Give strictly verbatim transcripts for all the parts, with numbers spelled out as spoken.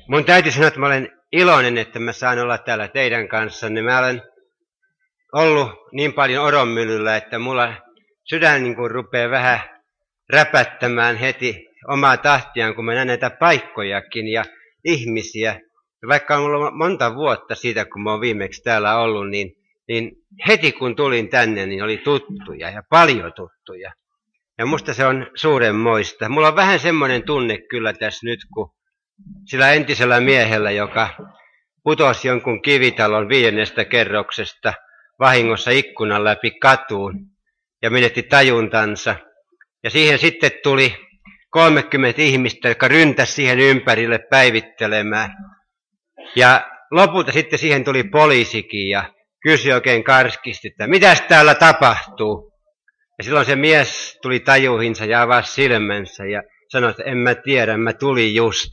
Mun täytyy sanoa, että mä olen iloinen, että mä saan olla täällä teidän kanssanne. Mä olen ollut niin paljon oronmyllyllä, että mulla sydän niin kuin rupeaa vähän räpättämään heti omaa tahtiaan, kun mä näen näitä paikkojakin ja ihmisiä. Ja vaikka on ollut monta vuotta siitä, kun mä oon viimeksi täällä ollut, niin, niin heti kun tulin tänne, niin oli tuttuja ja paljon tuttuja. Ja musta se on suurenmoista. Mulla on vähän semmoinen tunne kyllä tässä nyt, kun sillä entisellä miehellä, joka putosi jonkun kivitalon viidennestä kerroksesta vahingossa ikkunan läpi katuun ja menetti tajuntansa. Ja siihen sitten tuli kolmekymmentä ihmistä, jotka ryntäsi siihen ympärille päivittelemään. Ja lopulta sitten siihen tuli poliisikin ja kysyi oikein karskisti, että mitäs täällä tapahtuu? Ja silloin se mies tuli tajuihinsa ja avasi silmänsä ja sanoi, että en mä tiedä, mä tulin just.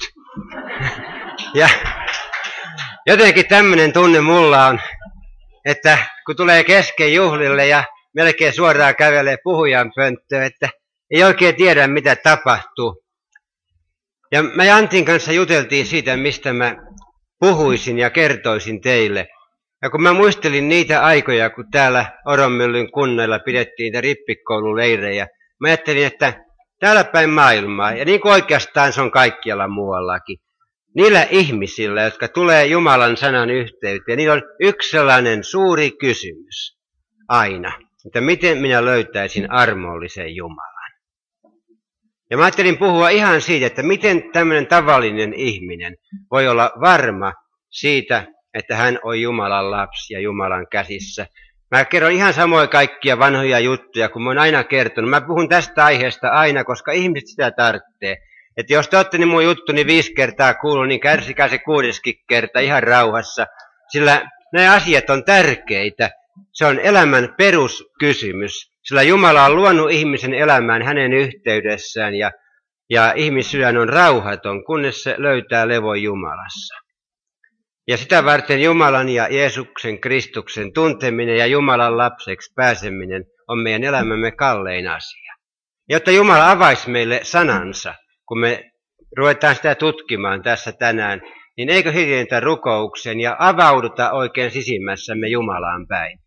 Ja jotenkin tämmöinen tunne mulla on, että kun tulee kesken juhlille ja melkein suoraan kävelee puhujan pönttöön, että ei oikein tiedä, mitä tapahtuu. Ja mä ja Antin kanssa juteltiin siitä, mistä mä puhuisin ja kertoisin teille. Ja kun mä muistelin niitä aikoja, kun täällä Oronmyllyn kunnalla pidettiin niitä rippikoululeirejä, mä ajattelin, että täällä päin maailmaa, ja niin kuin oikeastaan se on kaikkialla muuallakin, niillä ihmisillä, jotka tulee Jumalan sanan yhteyteen, niillä on yksi sellainen suuri kysymys aina, että miten minä löytäisin armollisen Jumalan. Ja mä ajattelin puhua ihan siitä, että miten tämmöinen tavallinen ihminen voi olla varma siitä, että hän on Jumalan lapsi ja Jumalan käsissä. Mä kerron ihan samoin kaikkia vanhoja juttuja, kun mä oon aina kertonut. Mä puhun tästä aiheesta aina, koska ihmiset sitä tarvitsee. Että jos te olette niin mun juttuni viisi kertaa kuullut, niin kärsikää se kuudeskin kerta ihan rauhassa. Sillä nämä asiat on tärkeitä. Se on elämän peruskysymys. Sillä Jumala on luonut ihmisen elämään hänen yhteydessään ja, ja ihmissydän on rauhaton, kunnes se löytää levon Jumalassa. Ja sitä varten Jumalan ja Jeesuksen Kristuksen tunteminen ja Jumalan lapseksi pääseminen on meidän elämämme kallein asia. Jotta Jumala avaisi meille sanansa, kun me ruvetaan sitä tutkimaan tässä tänään, niin eikö hiljentä rukouksen ja avauduta oikein sisimmässämme Jumalaan päin.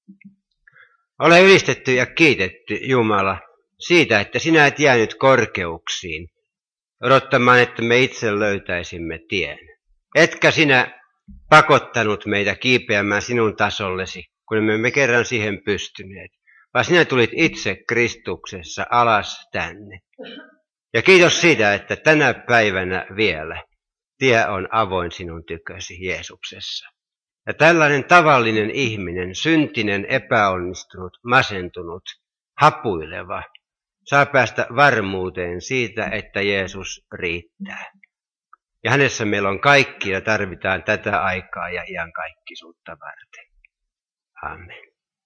Ole ylistetty ja kiitetty, Jumala, siitä, että sinä et jäänyt korkeuksiin, odottamaan, että me itse löytäisimme tien. Etkä sinä pakottanut meitä kiipeämään sinun tasollesi, kun me emme kerran siihen pystyneet, vaan sinä tulit itse Kristuksessa alas tänne. Ja kiitos siitä, että tänä päivänä vielä tie on avoin sinun tykösi Jeesuksessa. Ja tällainen tavallinen ihminen, syntinen, epäonnistunut, masentunut, hapuileva, saa päästä varmuuteen siitä, että Jeesus riittää. Ja hänessä meillä on kaikki ja tarvitaan tätä aikaa ja iankaikkisuutta varten. Amen.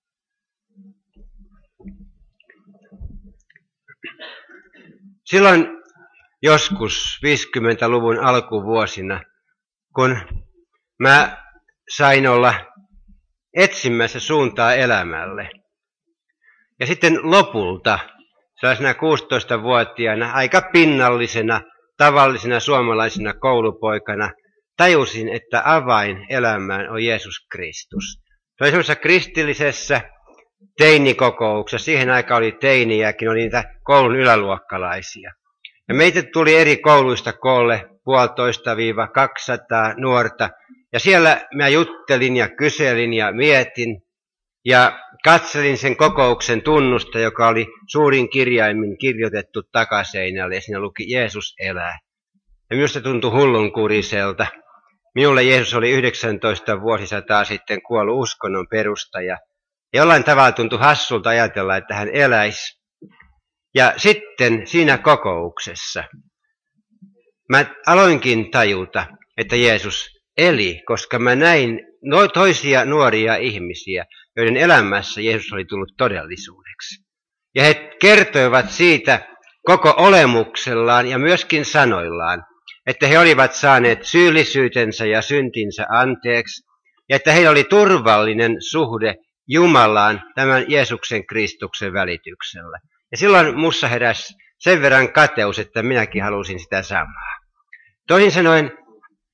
Silloin joskus viisikymmentäluvun alkuvuosina, kun mä sain olla etsimässä suuntaa elämälle. Ja sitten lopulta, sellaisena kuusitoistavuotiaana, aika pinnallisena, tavallisena suomalaisena koulupoikana, tajusin, että avain elämään on Jeesus Kristus. Se oli semmoisessa kristillisessä teinikokouksessa. Siihen aikaan oli teiniäkin, oli niitä koulun yläluokkalaisia. Ja meitä tuli eri kouluista koolle puolitoista viiva kaksisataa nuorta. Ja siellä mä juttelin ja kyselin ja mietin ja katselin sen kokouksen tunnusta, joka oli suurin kirjaimin kirjoitettu takaseinälle ja siinä luki Jeesus elää. Ja minusta tuntui hullunkuriselta. Minulle Jeesus oli yhdeksäntoista vuosisataa sitten kuollut uskonnon perustaja. Ja jollain tavalla tuntui hassulta ajatella, että hän eläisi. Ja sitten siinä kokouksessa mä aloinkin tajuta, että Jeesus eli, koska mä näin no, toisia nuoria ihmisiä, joiden elämässä Jeesus oli tullut todellisuudeksi. Ja he kertoivat siitä koko olemuksellaan ja myöskin sanoillaan, että he olivat saaneet syyllisyytensä ja syntinsä anteeksi, ja että heillä oli turvallinen suhde Jumalaan tämän Jeesuksen Kristuksen välityksellä. Ja silloin mussa heräsi sen verran kateus, että minäkin halusin sitä samaa. Toisin sanoen,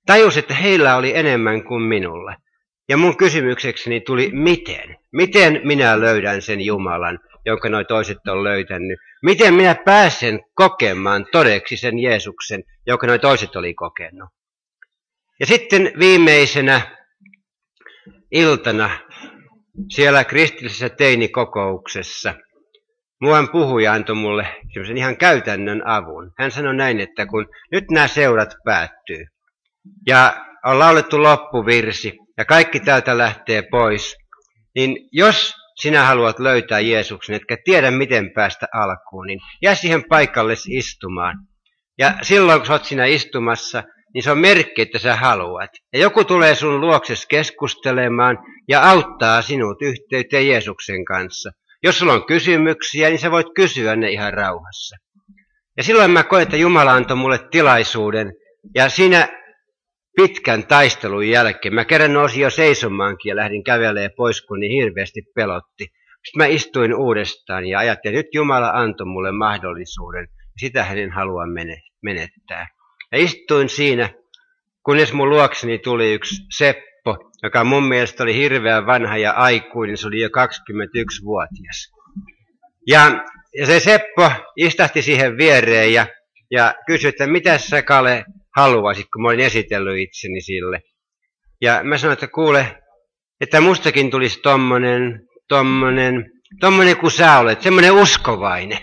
tajus, että heillä oli enemmän kuin minulla. Ja mun kysymyksekseni tuli, miten? Miten minä löydän sen Jumalan, jonka noi toiset on löytänyt? Miten minä pääsen kokemaan todeksi sen Jeesuksen, jonka noi toiset oli kokenut? Ja sitten viimeisenä iltana siellä kristillisessä teinikokouksessa muuan puhuja antoi mulle semmoisen ihan käytännön avun. Hän sanoi näin, että kun nyt nämä seurat päättyy ja on laulettu loppuvirsi ja kaikki täältä lähtee pois, niin jos sinä haluat löytää Jeesuksen, etkä tiedä miten päästä alkuun, niin jää siihen paikalle istumaan. Ja silloin kun sä oot siinä istumassa, niin se on merkki, että sä haluat. Ja joku tulee sun luokses keskustelemaan ja auttaa sinut yhteyteen Jeesuksen kanssa. Jos sulla on kysymyksiä, niin sä voit kysyä ne ihan rauhassa. Ja silloin mä koen, että Jumala antoi mulle tilaisuuden. Ja siinä pitkän taistelun jälkeen, mä kerran nousin jo seisomaankin ja lähdin kävelemään pois, kun niin hirveästi pelotti. Sitten mä istuin uudestaan ja ajattelin, että nyt Jumala antoi mulle mahdollisuuden. Sitä hän en halua menettää. Ja istuin siinä, kunnes mun luokseni tuli yksi Seppo, joka mun mielestä oli hirveän vanha ja aikuinen, se oli jo kaksikymmentäyksivuotias. Ja, ja se Seppo istahti siihen viereen ja, ja kysyi, että mitä sä Kale haluaisit, kun mä olin esitellyt itseni sille. Ja mä sanoin, että kuule, että mustakin tulisi tommonen, tommonen, tommonen kuin sä olet, semmonen uskovainen.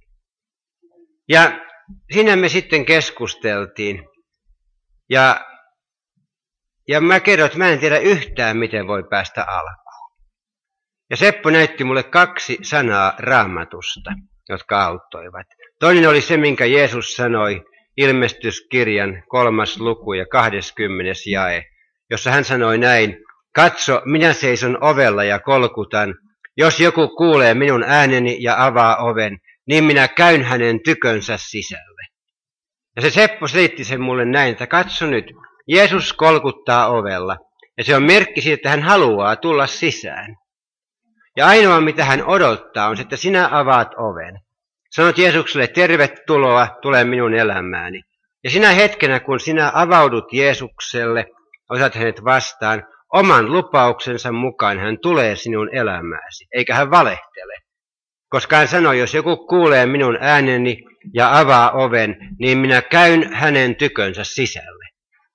Ja siinä me sitten keskusteltiin. Ja, ja mä kerroin, että mä en tiedä yhtään, miten voi päästä alkuun. Ja Seppo näytti mulle kaksi sanaa Raamatusta, jotka auttoivat. Toinen oli se, minkä Jeesus sanoi Ilmestyskirjan kolmas luku ja kahdeskymmenes jae, jossa hän sanoi näin, katso, minä seison ovella ja kolkutan. Jos joku kuulee minun ääneni ja avaa oven, niin minä käyn hänen tykönsä sisälle. Ja se Seppo selitti sen mulle näin, että katso nyt, Jeesus kolkuttaa ovella. Ja se on merkki siitä, että hän haluaa tulla sisään. Ja ainoa, mitä hän odottaa, on se, että sinä avaat oven. Sanot Jeesukselle, tervetuloa, tule minun elämääni. Ja sinä hetkenä, kun sinä avaudut Jeesukselle, otat hänet vastaan, oman lupauksensa mukaan hän tulee sinun elämääsi, eikä hän valehtele. Koska hän sanoi, jos joku kuulee minun ääneni ja avaa oven, niin minä käyn hänen tykönsä sisälle.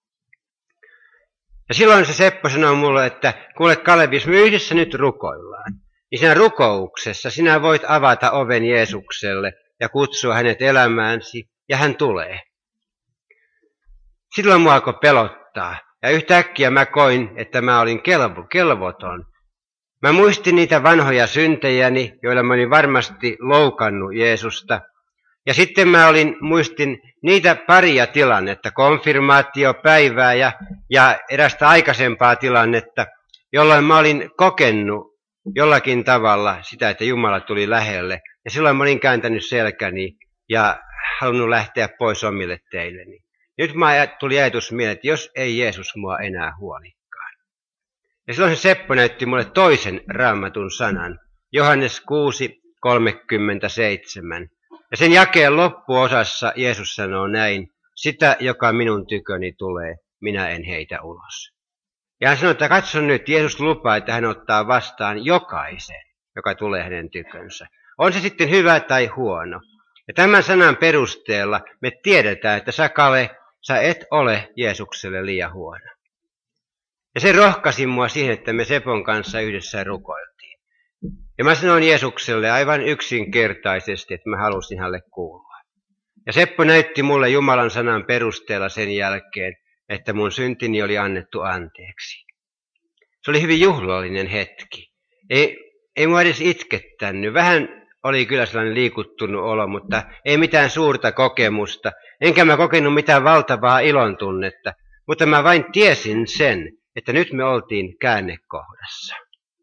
Ja silloin se Seppo sanoi mulle, että kuule Kalevi, jos me yhdessä nyt rukoillaan, niin siinä rukouksessa sinä voit avata oven Jeesukselle ja kutsua hänet elämäänsä, ja hän tulee. Silloin mua alkoi pelottaa, ja yhtäkkiä mä koin, että mä olin kelvo, kelvoton. Mä muistin niitä vanhoja syntejäni, joilla mä olin varmasti loukannut Jeesusta. Ja sitten mä olin, muistin niitä paria tilannetta, konfirmaatiopäivää ja, ja erästä aikaisempaa tilannetta, jolloin mä olin kokenut jollakin tavalla sitä, että Jumala tuli lähelle. Ja silloin mä olin kääntänyt selkäni ja halunnut lähteä pois omille teilleni. Nyt mä tuli ajatus mieleen, että jos ei Jeesus mua enää huolikaan. Ja silloin se Seppo näytti mulle toisen Raamatun sanan, Johannes kuusi kolmekymmentäseitsemän. Ja sen jakeen loppuosassa Jeesus sanoo näin, sitä, joka minun tyköni tulee, minä en heitä ulos. Ja hän sanoi, että katso nyt, Jeesus lupaa, että hän ottaa vastaan jokaisen, joka tulee hänen tykönsä. On se sitten hyvä tai huono. Ja tämän sanan perusteella me tiedetään, että sä Kale, sä et ole Jeesukselle liian huono. Ja se rohkasi mua siihen, että me Sepon kanssa yhdessä rukoiltiin. Ja mä sanoin Jeesukselle aivan yksinkertaisesti, että mä halusin hänelle kuulua. Ja Seppo näytti mulle Jumalan sanan perusteella sen jälkeen, että mun syntini oli annettu anteeksi. Se oli hyvin juhlallinen hetki. Ei, ei mua edes itkettänyt. Vähän oli kyllä sellainen liikuttunut olo, mutta ei mitään suurta kokemusta. Enkä mä kokenut mitään valtavaa ilon tunnetta, mutta mä vain tiesin sen, että nyt me oltiin käännekohdassa.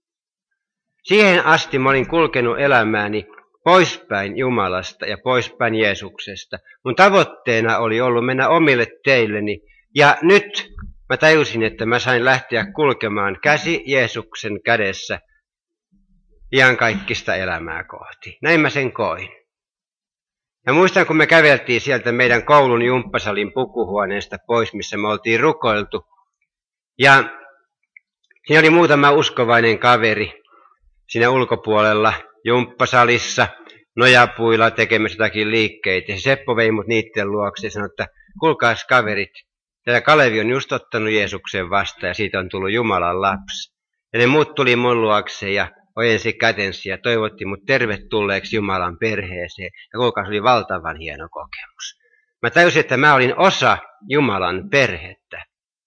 Siihen asti mä olin kulkenut elämääni poispäin Jumalasta ja poispäin Jeesuksesta. Mun tavoitteena oli ollut mennä omille teilleni. Ja nyt mä tajusin, että mä sain lähteä kulkemaan käsi Jeesuksen kädessä iankaikkista elämää kohti. Näin mä sen koin. Ja muistan, kun me käveltiin sieltä meidän koulun jumppasalin pukuhuoneesta pois, missä me oltiin rukoiltu. Ja siinä oli muutama uskovainen kaveri siinä ulkopuolella jumppasalissa, nojapuilla tekemässä jotakin liikkeitä. Ja Seppo vei mut niitten luokse ja sanoi, että kuulkaas kaverit, tämä Kalevi on just ottanut Jeesuksen vastaan ja siitä on tullut Jumalan lapsi. Ja ne muut tuli mun luokse ja ojensi kätensä ja toivotti mut tervetulleeksi Jumalan perheeseen. Ja kuulkaas, oli valtavan hieno kokemus. Mä tajusin, että mä olin osa Jumalan perhettä.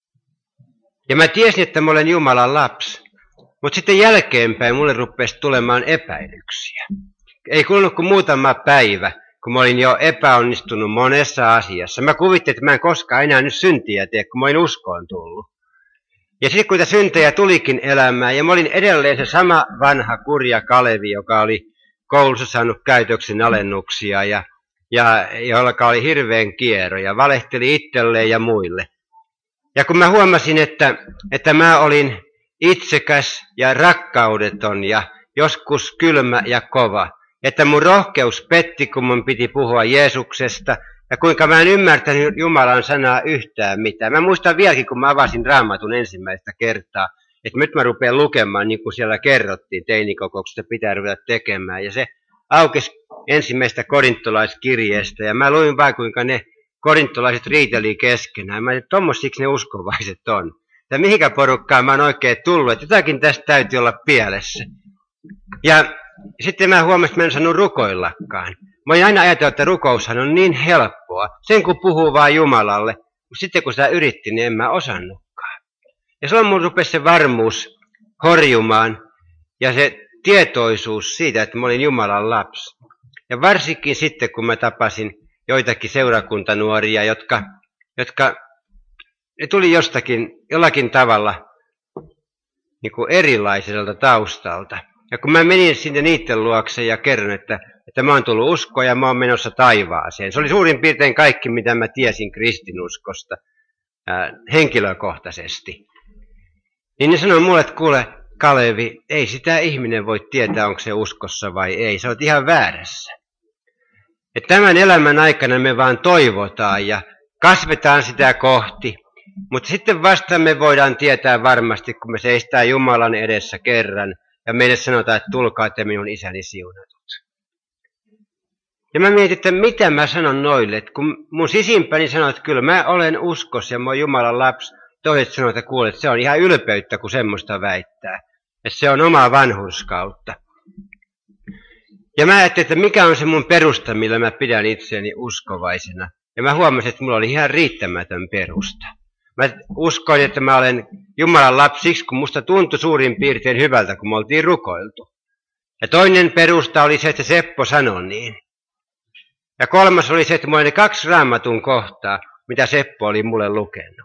Ja mä tiesin, että mä olen Jumalan lapsi. Mutta sitten jälkeenpäin mulle rupesi tulemaan epäilyksiä. Ei kulunut kuin muutama päivä, kun mä olin jo epäonnistunut monessa asiassa. Mä kuvittelin, että mä en koskaan enää nyt syntiä tee, kun mä olin uskoon tullut. Ja sitten kun niitä syntejä tulikin elämään, ja mä olin edelleen se sama vanha kurja Kalevi, joka oli koulussa saanut käytöksen alennuksia, ja, ja jolla oli hirveän kierro, ja valehteli itselleen ja muille. Ja kun mä huomasin, että, että mä olin itsekäs ja rakkaudeton ja joskus kylmä ja kova, että mun rohkeus petti, kun mun piti puhua Jeesuksesta, ja kuinka mä en ymmärtänyt Jumalan sanaa yhtään mitään. Mä muistan vieläkin, kun mä avasin Raamatun ensimmäistä kertaa, että nyt mä rupean lukemaan, niin kuin siellä kerrottiin teinikokouksesta, pitää ruveta tekemään. Ja se aukesi ensimmäistä korintolaiskirjeestä, ja mä luin vaan, kuinka ne korintolaiset riiteli keskenään. Mä ajattelin, että tommosiksi ne uskovaiset on. Ja mihinkä porukkaan mä oon oikein tullut, että jotakin tästä täytyy olla pielessä. Ja sitten mä huomasin, että mä en saanut rukoillakaan. Mä olin aina ajatellut, että rukoushan on niin helppoa. Sen kun puhuu vaan Jumalalle, mutta sitten kun sitä yritti, niin en mä osannutkaan. Ja silloin mun rupesi se varmuus horjumaan ja se tietoisuus siitä, että mä olin Jumalan lapsi. Ja varsinkin sitten, kun mä tapasin joitakin seurakuntanuoria, jotka, jotka ne tuli jostakin, jollakin tavalla niin kuin erilaiselta taustalta. Ja kun mä menin sinne niiden luokse ja kerron, että, että mä oon tullut uskoon ja mä oon menossa taivaaseen. Se oli suurin piirtein kaikki, mitä mä tiesin kristinuskosta ää, henkilökohtaisesti. Niin ne sanoi mulle, että kuule Kalevi, ei sitä ihminen voi tietää, onko se uskossa vai ei. Sä oot ihan väärässä. Että tämän elämän aikana me vaan toivotaan ja kasvetaan sitä kohti. Mutta sitten vasta me voidaan tietää varmasti, kun me seistään Jumalan edessä kerran, ja meille sanotaan, että tulkaa te minun isäni siunatut. Ja mä mietin, että mitä mä sanon noille, että kun mun sisimpäni sanoo, että kyllä mä olen uskossa ja mä oon Jumalan lapsi, toiset sanoo, että kuule, että se on ihan ylpeyttä, kun semmoista väittää. Että se on omaa vanhurskautta. Ja mä ajattelin, että mikä on se mun perusta, millä mä pidän itseäni uskovaisena. Ja mä huomasin, että mulla oli ihan riittämätön perusta. Mä uskoin, että mä olen Jumalan lapsi siksi, kun musta tuntui suurin piirtein hyvältä, kun me oltiin rukoiltu. Ja toinen perusta oli se, että Seppo sanoi niin. Ja kolmas oli se, että mulla oli kaksi Raamatun kohtaa, mitä Seppo oli mulle lukenut.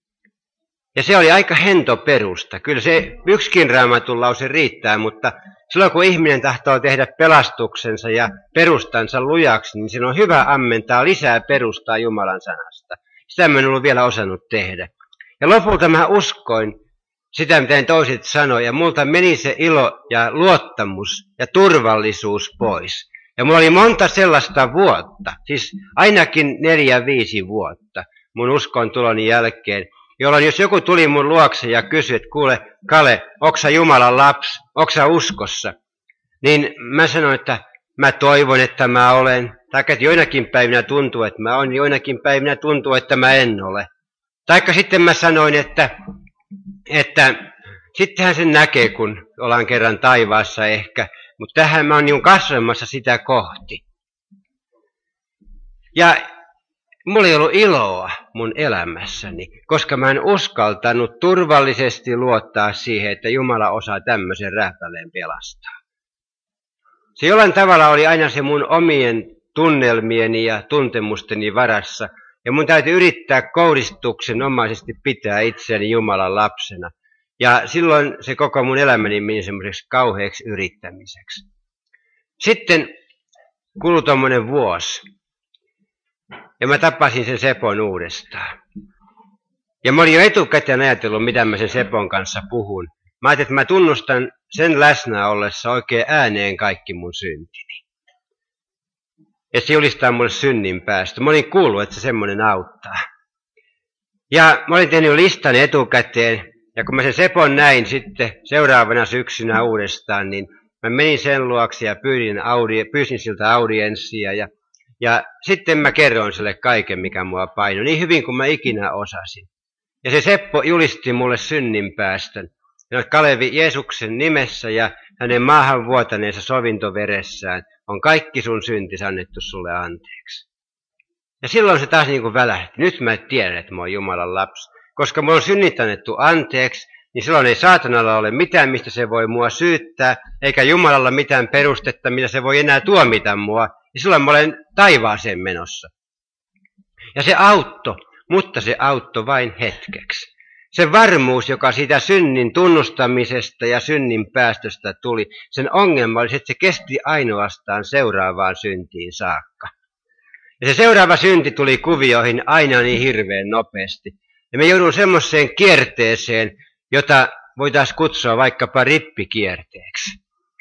Ja se oli aika hento perusta. Kyllä se yksikin Raamatun lause riittää, mutta silloin kun ihminen tahtoo tehdä pelastuksensa ja perustansa lujaksi, niin siinä on hyvä ammentaa lisää perustaa Jumalan sanasta. Sitä mä en ollut vielä osannut tehdä. Ja lopulta mä uskoin sitä, mitä toiset sanoi, ja multa meni se ilo ja luottamus ja turvallisuus pois. Ja mulla oli monta sellaista vuotta, siis ainakin neljä, viisi vuotta mun uskon tuloni jälkeen, jolloin jos joku tuli mun luokse ja kysyi, että kuule, Kale, ootko sä Jumalan lapsi, ootko sä uskossa? Niin mä sanoin, että mä toivon, että mä olen. Tai että joinakin päivinä tuntuu, että mä olen, joinakin päivinä tuntuu, että mä en ole. Taikka sitten mä sanoin, että, että sittenhän sen näkee, kun ollaan kerran taivaassa ehkä, mutta tähän mä oon niin kasvamassa sitä kohti. Ja mulla ei ollut iloa mun elämässäni, koska mä en uskaltanut turvallisesti luottaa siihen, että Jumala osaa tämmöisen rähpäleen pelastaa. Se jollain tavalla oli aina se mun omien tunnelmieni ja tuntemusteni varassa, ja mun täytyy yrittää kouristuksenomaisesti pitää itseäni Jumalan lapsena. Ja silloin se koko mun elämäni meni semmoiseksi kauheaksi yrittämiseksi. Sitten kului tommonen vuosi, ja mä tapasin sen Sepon uudestaan. Ja mä olin jo etukäteen ajatellut, mitä mä sen Sepon kanssa puhun. Mä ajattelin, että mä tunnustan sen läsnä ollessa oikein ääneen kaikki mun syntini. että se julistaa mulle synninpäästö. Mä olin kuullut, että se semmoinen auttaa. Ja mä olin tehnyt listan etukäteen, ja kun mä sen Sepon näin sitten seuraavana syksynä uudestaan, niin mä menin sen luokse ja pyysin, audi, pyysin siltä audienssia, ja, ja sitten mä kerroin sille kaiken, mikä mua painoi, niin hyvin kuin mä ikinä osasin. Ja se Seppo julisti mulle synninpäästön. Ja Kalevi Jeesuksen nimessä ja hänen maahan vuotaneensa sovintoveressään on kaikki sun syntis annettu sulle anteeksi. Ja silloin se taas niin kuin välähti. Nyt mä tiedän, että mä oon Jumalan lapsi. Koska mulla on synnit annettu anteeksi, niin silloin ei saatanalla ole mitään, mistä se voi mua syyttää, eikä Jumalalla mitään perustetta, mitä se voi enää tuomita mua. Ja silloin mä olen taivaaseen menossa. Ja se auttoi, mutta se auttoi vain hetkeksi. Se varmuus, joka siitä synnin tunnustamisesta ja synnin päästöstä tuli, sen ongelma oli, että se kesti ainoastaan seuraavaan syntiin saakka. Ja se seuraava synti tuli kuvioihin aina niin hirveän nopeasti. Ja me joudun semmoiseen kierteeseen, jota voitaisiin kutsua vaikkapa rippikierteeksi.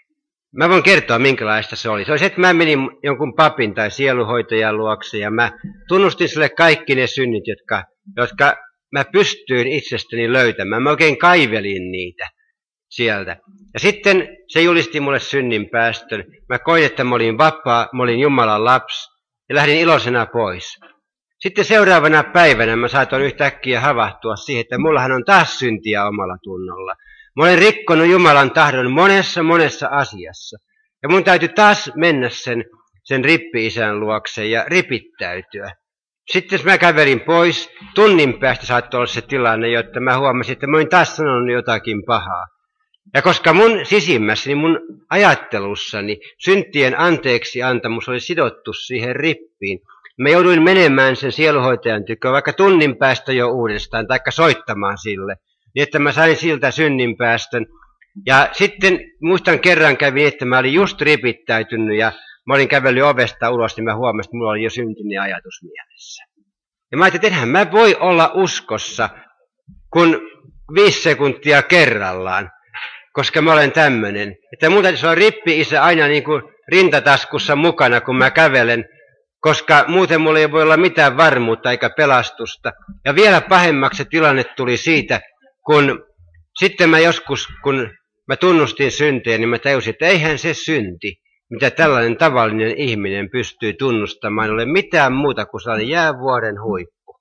Mä voin kertoa, minkälaista se oli. Se oli se, että mä menin jonkun papin tai sieluhoitajan luokse ja mä tunnustin sille kaikki ne synnit, jotka, jotka mä pystyin itsestäni löytämään. Mä oikein kaivelin niitä sieltä. Ja sitten se julisti mulle synninpäästön. Mä koin, että mä olin vapaa, mä olin Jumalan lapsi ja lähdin iloisena pois. Sitten seuraavana päivänä mä saatoin yhtäkkiä havahtua siihen, että mullahan on taas syntiä omalla tunnolla. Mä olen rikkonut Jumalan tahdon monessa monessa asiassa. Ja mun täytyy taas mennä sen, sen rippi-isän luokse ja ripittäytyä. Sitten mä kävelin pois, tunnin päästä saattoi olla se tilanne, jotta mä huomasin, että mä olin taas sanonut jotakin pahaa. Ja koska mun sisimmässäni, mun ajattelussani, syntien anteeksi antamus oli sidottu siihen rippiin, mä jouduin menemään sen sieluhoitajan tykö vaikka tunnin päästä jo uudestaan, taikka soittamaan sille, niin että mä sain siltä synninpäästön. Ja sitten muistan kerran kävin, että mä olin just ripittäytynyt ja mä olin kävellyt ovesta ulos, niin mä huomasin, että mulla oli jo syntinen ajatus mielessä. Ja mä ajattelin, että enhän mä voi olla uskossa, kun viisi sekuntia kerrallaan, koska mä olen tämmöinen. Että mun täytyisi olla rippi-isä aina niin kuin rintataskussa mukana, kun mä kävelen, koska muuten mulla ei voi olla mitään varmuutta eikä pelastusta. Ja vielä pahemmaksi se tilanne tuli siitä, kun sitten mä joskus, kun mä tunnustin syntiä, niin mä tajusin, että eihän se synti, mitä tällainen tavallinen ihminen pystyy tunnustamaan, ole mitään muuta kuin sellainen jäävuoren huippu.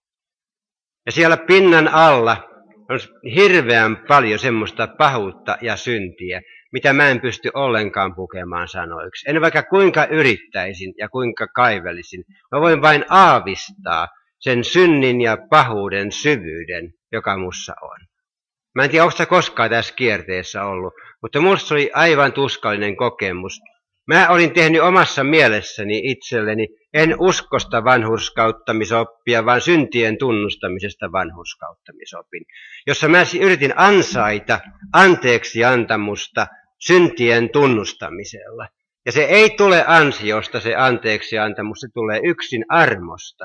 Ja siellä pinnan alla on hirveän paljon semmoista pahuutta ja syntiä, mitä mä en pysty ollenkaan pukemaan sanoiksi. En vaikka kuinka yrittäisin ja kuinka kaivelisin, mä voin vain aavistaa sen synnin ja pahuuden syvyyden, joka mussa on. Mä en tiedä, onko sitä koskaan tässä kierteessä ollut, mutta musta oli aivan tuskallinen kokemus. Mä olin tehnyt omassa mielessäni itselleni en uskosta vanhurskauttamisoppia, vaan syntien tunnustamisesta vanhurskauttamisopin, jossa mä yritin ansaita anteeksi antamusta syntien tunnustamisella. Ja se ei tule ansiosta se anteeksi antamus, se tulee yksin armosta.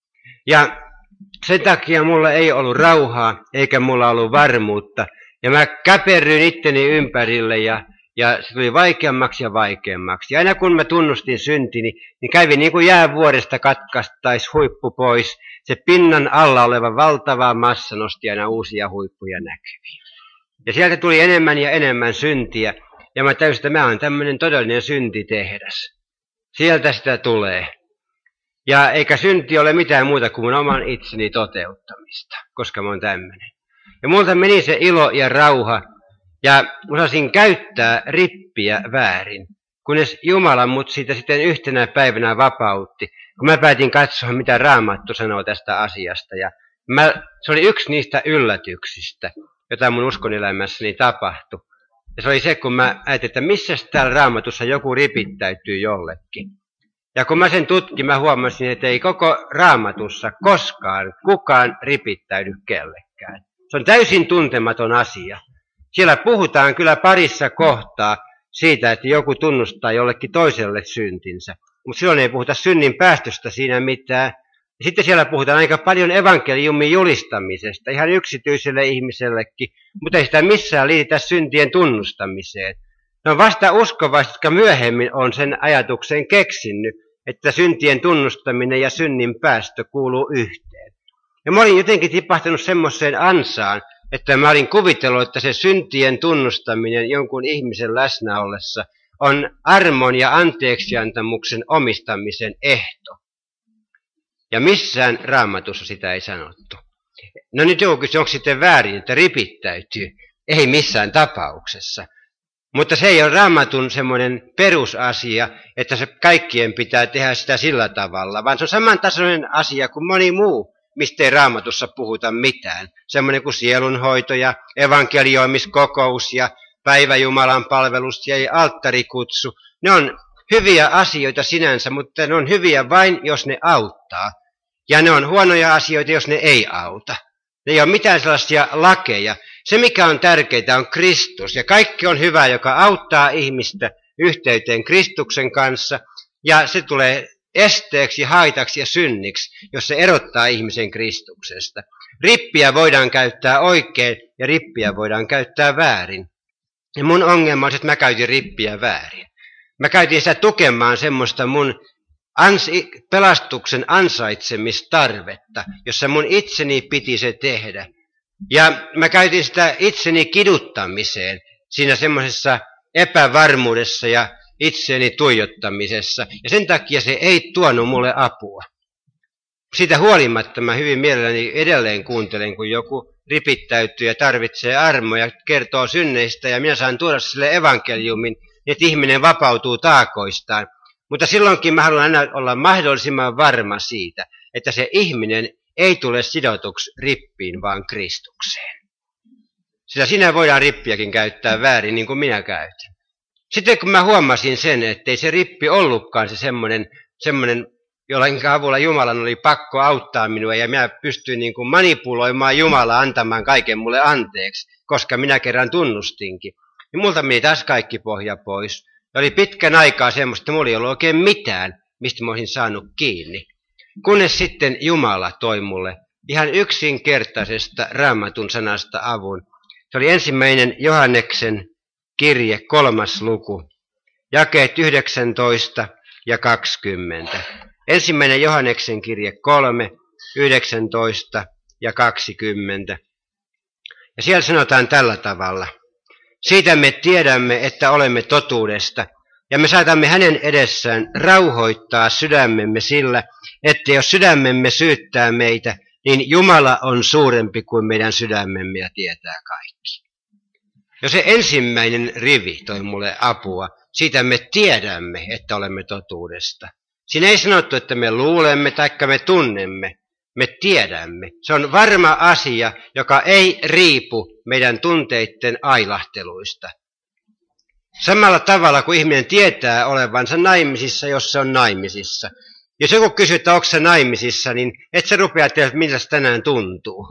Ja sen takia mulla ei ollut rauhaa, eikä mulla ollut varmuutta. Ja mä käperryin itteni ympärille ja, ja se tuli vaikeammaksi ja vaikeammaksi. Ja aina kun mä tunnustin syntini, niin kävi niin kuin jäävuoresta katkaistaisi huippu pois. Se pinnan alla oleva valtava massa nosti aina uusia huippuja näkyviin. Ja sieltä tuli enemmän ja enemmän syntiä. Ja mä täysin, että mä oon tämmöinen todellinen syntitehdas. Sieltä sitä tulee. Ja eikä synti ole mitään muuta kuin mun oman itseni toteuttamista, koska mä oon tämmöinen. Ja multa meni se ilo ja rauha, ja osasin käyttää rippiä väärin, kunnes Jumala mut siitä sitten yhtenä päivänä vapautti, kun mä päätin katsoa, mitä Raamattu sanoo tästä asiasta. Ja mä, se oli yksi niistä yllätyksistä, jota mun uskonelämässäni tapahtui. Ja se oli se, kun mä ajattelin, että missä täällä Raamatussa joku ripittäytyy jollekin. Ja kun mä sen tutkin, mä huomasin, että ei koko Raamatussa koskaan kukaan ripittäydy kellekään. Se on täysin tuntematon asia. Siellä puhutaan kyllä parissa kohtaa siitä, että joku tunnustaa jollekin toiselle syntinsä. Mutta silloin ei puhuta synnin päästöstä siinä mitään. Ja sitten siellä puhutaan aika paljon evankeliumin julistamisesta, ihan yksityiselle ihmisellekin, mutta ei sitä missään liitetä syntien tunnustamiseen. Ne on vasta uskovaiset, jotka myöhemmin on sen ajatuksen keksinyt. että syntien tunnustaminen ja synnin päästö kuuluu yhteen. Ja mä olin jotenkin tipahtanut semmoiseen ansaan, että mä olin kuvitellut, että se syntien tunnustaminen jonkun ihmisen läsnä ollessa on armon ja anteeksiantamuksen omistamisen ehto. Ja missään Raamatussa sitä ei sanottu. No nyt joku kysyy, onko sitten väärin, että ripittäytyy? Ei missään tapauksessa. Mutta se ei ole Raamatun semmoinen perusasia, että se kaikkien pitää tehdä sitä sillä tavalla, vaan se on samantasoinen asia kuin moni muu, mistä ei Raamatussa puhuta mitään. Semmoinen kuin sielunhoito ja evankelioimiskokous ja päivä Jumalan palvelus ja alttarikutsu. Ne on hyviä asioita sinänsä, mutta ne on hyviä vain, jos ne auttaa. Ja ne on huonoja asioita, jos ne ei auta. Ne ei ole mitään sellaisia lakeja. Se, mikä on tärkeää, on Kristus. Ja kaikki on hyvä, joka auttaa ihmistä yhteyteen Kristuksen kanssa. Ja se tulee esteeksi, haitaksi ja synniksi, jos se erottaa ihmisen Kristuksesta. Rippiä voidaan käyttää oikein ja rippiä voidaan käyttää väärin. Ja mun ongelma on se, että mä käytin rippiä väärin. Mä käytin sitä tukemaan semmoista mun ansi, pelastuksen ansaitsemistarvetta, jossa mun itseni piti se tehdä. Ja mä käytin sitä itseni kiduttamiseen siinä semmoisessa epävarmuudessa ja itseni tuijottamisessa. Ja sen takia se ei tuonut mulle apua. Siitä huolimatta mä hyvin mielelläni edelleen kuuntelen, kun joku ripittäytyy ja tarvitsee armoa ja kertoo synneistä ja minä saan tuoda sille evankeliumin, niin että ihminen vapautuu taakoistaan. Mutta silloinkin mä haluan aina olla mahdollisimman varma siitä, että se ihminen ei tule sidotuksi rippiin, vaan Kristukseen. Sillä siinä voidaan rippiäkin käyttää väärin, niin kuin minä käytän. Sitten kun mä huomasin sen, ettei se rippi ollutkaan se semmoinen, semmoinen jollain avulla Jumalan oli pakko auttaa minua ja minä pystyin niin kuin manipuloimaan Jumalaa antamaan kaiken mulle anteeksi, koska minä kerran tunnustinkin. Ja multa meni taas kaikki pohja pois. Ja oli pitkän aikaa semmoista, että mulla ei ollut oikein mitään, mistä mä olisin saanut kiinni. Kunnes sitten Jumala toi mulle ihan yksinkertaisesta Raamatun sanasta avun. Se oli ensimmäinen Johanneksen kirje, kolmas luku, jakeet yhdeksäntoista ja kaksikymmentä. Ensimmäinen Johanneksen kirje kolme, yhdeksäntoista ja kaksikymmentä. Ja siellä sanotaan tällä tavalla. Siitä me tiedämme, että olemme totuudesta, ja me saatamme hänen edessään rauhoittaa sydämemme sillä, että jos sydämemme syyttää meitä, niin Jumala on suurempi kuin meidän sydämemme ja tietää kaikki. Jo se ensimmäinen rivi toi mulle apua. Siitä me tiedämme, että olemme totuudesta. Siinä ei sanottu, että me luulemme tai me tunnemme. Me tiedämme. Se on varma asia, joka ei riipu meidän tunteiden ailahteluista. Samalla tavalla kuin ihminen tietää olevansa naimisissa, jos se on naimisissa. Jos joku kysyy, että onko se naimisissa, niin et sä rupea tiedä, että miltä se tänään tuntuu.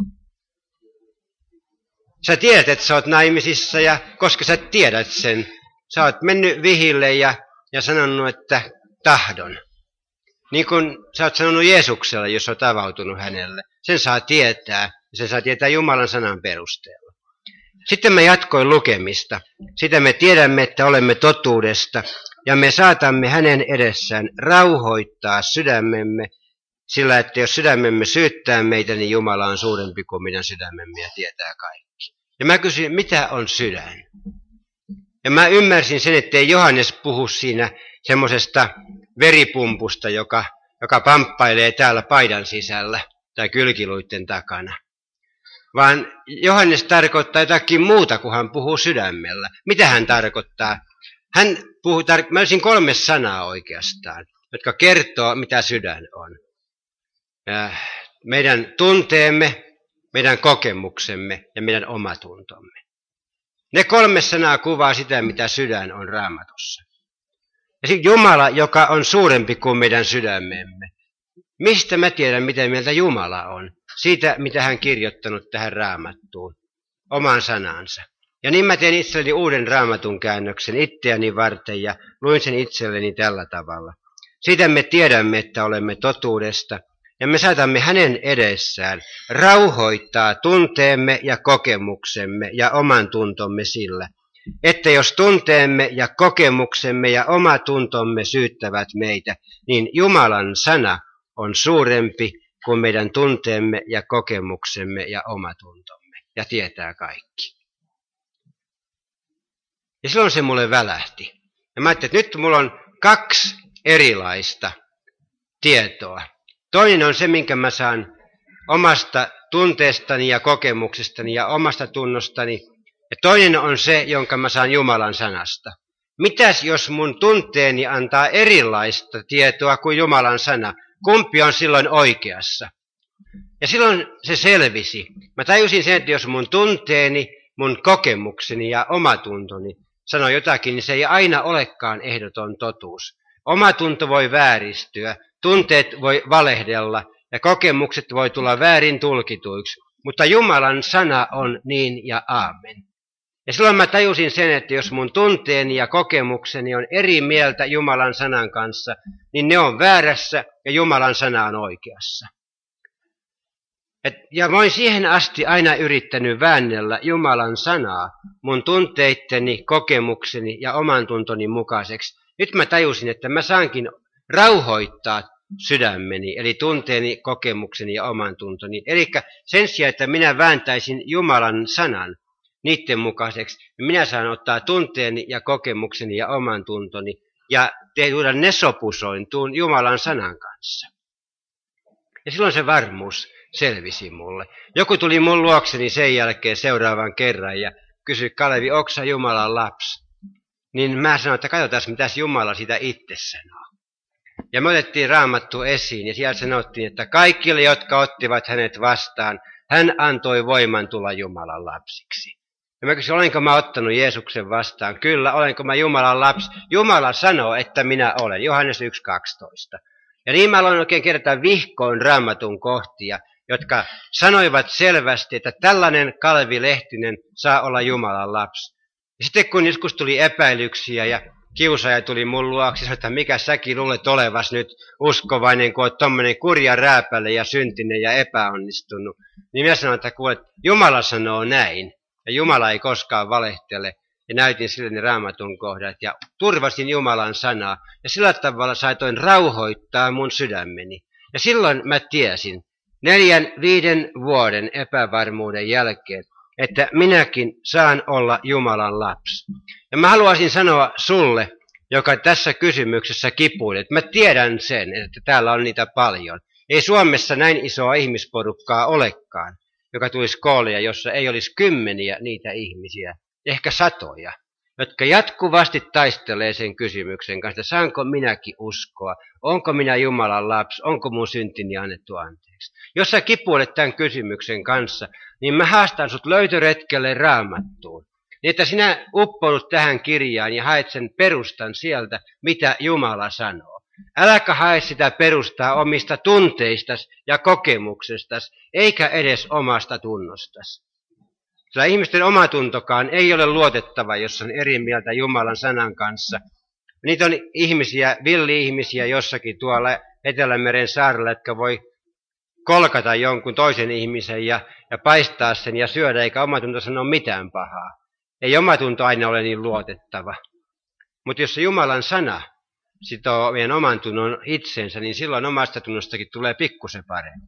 Sä tiedät, että sä oot naimisissa, ja koska sä tiedät sen, sä oot mennyt vihille ja, ja sanonut, että tahdon. Niin kuin sä oot sanonut Jeesukselle, jos oot avautunut hänelle. Sen saa tietää, ja sen saa tietää Jumalan sanan perusteella. Sitten mä jatkoin lukemista. Sitä me tiedämme, että olemme totuudesta, ja me saatamme hänen edessään rauhoittaa sydämemme, sillä että jos sydämemme syyttää meitä, niin Jumala on suurempi kuin meidän sydämemme ja tietää kaikki. Ja mä kysyin, mitä on sydän? Ja mä ymmärsin sen, ettei Johannes puhu siinä semmoisesta veripumpusta, joka, joka pamppailee täällä paidan sisällä tai kylkiluitten takana. Vaan Johannes tarkoittaa jotakin muuta, kun hän puhuu sydämellä. Mitä hän tarkoittaa? Hän puhuu, tar- mä olisin kolme sanaa oikeastaan, jotka kertoo, mitä sydän on. Ja meidän tunteemme, meidän kokemuksemme ja meidän omatuntomme. Ne kolme sanaa kuvaa sitä, mitä sydän on Raamatussa. Ja sitten Jumala, joka on suurempi kuin meidän sydämemme. Mistä mä tiedän, mitä mieltä Jumala on? Siitä, mitä hän kirjoittanut tähän Raamattuun, omaan sanansa. Ja niin mä tein itselleni uuden Raamatun käännöksen itseäni varten ja luin sen itselleni tällä tavalla. Siitä me tiedämme, että olemme totuudesta, ja me saatamme hänen edessään rauhoittaa tunteemme ja kokemuksemme ja oman tuntomme sillä, että jos tunteemme ja kokemuksemme ja oma tuntomme syyttävät meitä, niin Jumalan sana on suurempi kuin meidän tunteemme ja kokemuksemme ja oma tuntomme ja tietää kaikki. Ja silloin se mulle välähti. Ja mä ajattelin, että nyt mulla on kaksi erilaista tietoa. Toinen on se, minkä mä saan omasta tunteestani ja kokemuksestani ja omasta tunnostani. Ja toinen on se, jonka mä saan Jumalan sanasta. Mitäs jos mun tunteeni antaa erilaista tietoa kuin Jumalan sana? Kumpi on silloin oikeassa? Ja silloin se selvisi. Mä tajusin sen, että jos mun tunteeni, mun kokemukseni ja omatuntoni sanoo jotakin, niin se ei aina olekaan ehdoton totuus. Omatunto voi vääristyä, tunteet voi valehdella ja kokemukset voi tulla väärin tulkituiksi, mutta Jumalan sana on niin ja aamen. Ja silloin mä tajusin sen, että jos mun tunteeni ja kokemukseni on eri mieltä Jumalan sanan kanssa, niin ne on väärässä ja Jumalan sana on oikeassa. Et, ja mä oon siihen asti aina yrittänyt väännellä Jumalan sanaa mun tunteitteni, kokemukseni ja oman tuntoni mukaiseksi. Nyt mä tajusin, että mä saankin rauhoittaa sydämeni, eli tunteeni, kokemukseni ja oman tuntoni. Eli sen sijaan, että minä vääntäisin Jumalan sanan niiden mukaiseksi, niin minä saan ottaa tunteeni ja kokemukseni ja oman tuntoni ja tehdä ne sopusointuun Jumalan sanan kanssa. Ja silloin se varmuus selvisi mulle. Joku tuli mun luokseni sen jälkeen seuraavan kerran ja kysyi, Kalevi, onko sä Jumalan lapsi? Niin mä sanoin, että katsotaan, mitäs Jumala sitä itse sanoo. Ja me otettiin Raamattu esiin ja siellä sanottiin, että kaikille, jotka ottivat hänet vastaan, hän antoi voiman tulla Jumalan lapsiksi. Ja mä kysyin, olenko mä ottanut Jeesuksen vastaan? Kyllä, olenko mä Jumalan lapsi? Jumala sanoo, että minä olen. Johannes yksi kaksitoista. Ja niin mä aloin oikein kertaa vihkoon Raamatun kohtia, jotka sanoivat selvästi, että tällainen Kalevi Lehtinen saa olla Jumalan lapsi. Ja sitten kun joskus tuli epäilyksiä ja kiusaaja tuli mun luoksi, sanoi, että mikä säkin luulet olevas nyt uskovainen, kun olet tommonen kurja rääpälle ja syntinen ja epäonnistunut. Niin minä sanoin, että kuule, Jumala sanoo näin. Ja Jumala ei koskaan valehtele. Ja näytin sille ne Raamatun kohdat ja turvasin Jumalan sanaa. Ja sillä tavalla saatoin rauhoittaa mun sydämeni. Ja silloin mä tiesin, neljän, viiden vuoden epävarmuuden jälkeen, että minäkin saan olla Jumalan lapsi. Ja mä haluaisin sanoa sulle, joka tässä kysymyksessä kipuilee, että mä tiedän sen, että täällä on niitä paljon. Ei Suomessa näin isoa ihmisporukkaa olekaan, joka tulisi koolle, jossa ei olisi kymmeniä niitä ihmisiä, ehkä satoja, jotka jatkuvasti taistelee sen kysymyksen kanssa, että saanko minäkin uskoa, onko minä Jumalan lapsi, onko mun syntini annettu anteeksi. Jos sä kipuilet tämän kysymyksen kanssa, niin mä haastan sut löytöretkelle Raamattuun, niin että sinä uppoudut tähän kirjaan ja haet sen perustan sieltä, mitä Jumala sanoo. Äläkä hae sitä perustaa omista tunteistas ja kokemuksestas, eikä edes omasta tunnostas. Sillä ihmisten omatuntokaan ei ole luotettava, jos on eri mieltä Jumalan sanan kanssa. Niitä on ihmisiä, villi-ihmisiä jossakin tuolla Etelämeren saarella, jotka voi kolkata jonkun toisen ihmisen ja, ja paistaa sen ja syödä, eikä omatunto sano mitään pahaa. Ei omatunto aina ole niin luotettava. Mutta jos se Jumalan sana sitoo meidän oman tunnon itsensä, niin silloin omasta tunnostakin tulee pikkusen parempi.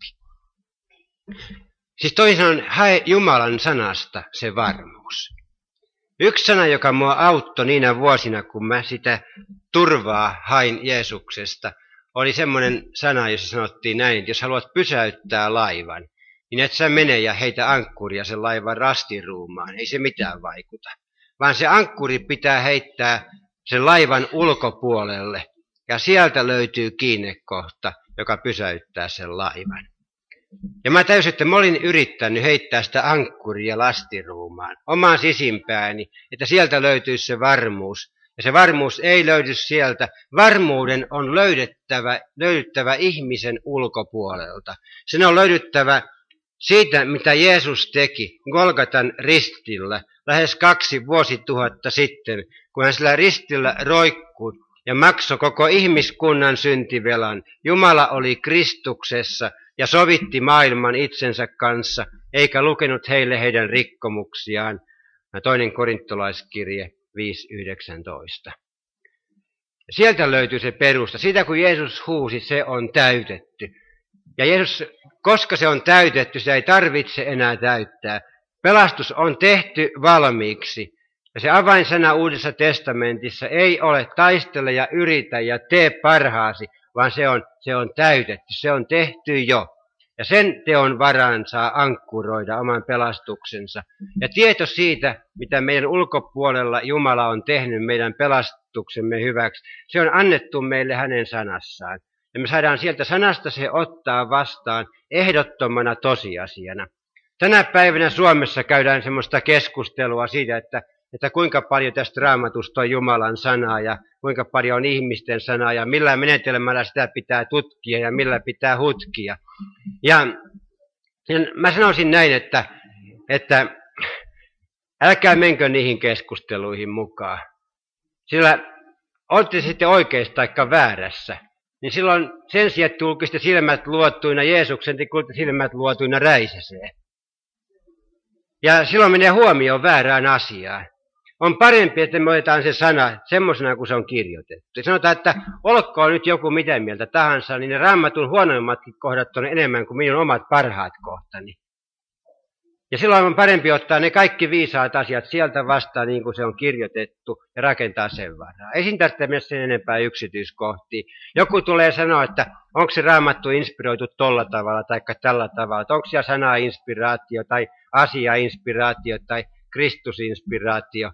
Siis toisin sanoen, hae Jumalan sanasta se varmuus. Yksi sana, joka mua auttoi niinä vuosina, kun mä sitä turvaa hain Jeesuksesta, oli semmoinen sana, jossa sanottiin näin, että jos haluat pysäyttää laivan, niin et sä mene ja heitä ankkuria sen laivan rastiruumaan, ei se mitään vaikuta. Vaan se ankkuri pitää heittää sen laivan ulkopuolelle, ja sieltä löytyy kiinnekohta, joka pysäyttää sen laivan. Ja mä täysin, että mä olin yrittänyt heittää sitä ankkuria lastiruumaan, omaan sisimpääni, että sieltä löytyisi se varmuus. Ja se varmuus ei löydy sieltä. Varmuuden on löydettävä, löydettävä ihmisen ulkopuolelta. Sen on löydettävä siitä, mitä Jeesus teki Golgatan ristillä lähes kaksi vuosituhatta sitten, kun hän sillä ristillä roikkui ja maksoi koko ihmiskunnan syntivelan. Jumala oli Kristuksessa ja sovitti maailman itsensä kanssa, eikä lukenut heille heidän rikkomuksiaan Toinen korintolaiskirje viisi yhdeksäntoista. Sieltä löytyy se perusta. Siitä kun Jeesus huusi, se on täytetty. Ja Jeesus, koska se on täytetty, se ei tarvitse enää täyttää. Pelastus on tehty valmiiksi. Ja se avainsana Uudessa testamentissa ei ole taistele ja yritä ja tee parhaasi, vaan se on, se on täytetty, se on tehty jo. Ja sen teon varaan saa ankkuroida oman pelastuksensa. Ja tieto siitä, mitä meidän ulkopuolella Jumala on tehnyt meidän pelastuksemme hyväksi, se on annettu meille hänen sanassaan. Ja me saadaan sieltä sanasta se ottaa vastaan ehdottomana tosiasiana. Tänä päivänä Suomessa käydään semmoista keskustelua siitä, että, että kuinka paljon tästä Raamatusta on Jumalan sanaa ja kuinka paljon on ihmisten sanaa ja millä menetelmällä sitä pitää tutkia ja millä pitää hutkia. Ja, ja mä sanoisin näin, että, että älkää menkö niihin keskusteluihin mukaan. Sillä olette sitten oikeassa tai väärässä. Niin silloin sen sijaan, että tulkisitte silmät luotuina Jeesuksen, niin kulkisitte silmät luotuina räisäseen. Ja silloin menee huomioon väärään asiaan. On parempi, että me otetaan se sana semmoisena kuin se on kirjoitettu. Ja sanotaan, että olkoon nyt joku mitä mieltä tahansa, niin ne Raamatun huonoimmatkin kohdat on enemmän kuin minun omat parhaat kohtani. Ja silloin on parempi ottaa ne kaikki viisaat asiat sieltä vastaan niin kuin se on kirjoitettu ja rakentaa sen varaan. Ei siinä tarvitse mennä sen enempää yksityiskohtiin. Joku tulee sanoa, että onko se Raamattu inspiroitu tolla tavalla tai tällä tavalla. Että onko siellä sana-inspiraatio tai asia-inspiraatio tai Kristus-inspiraatio.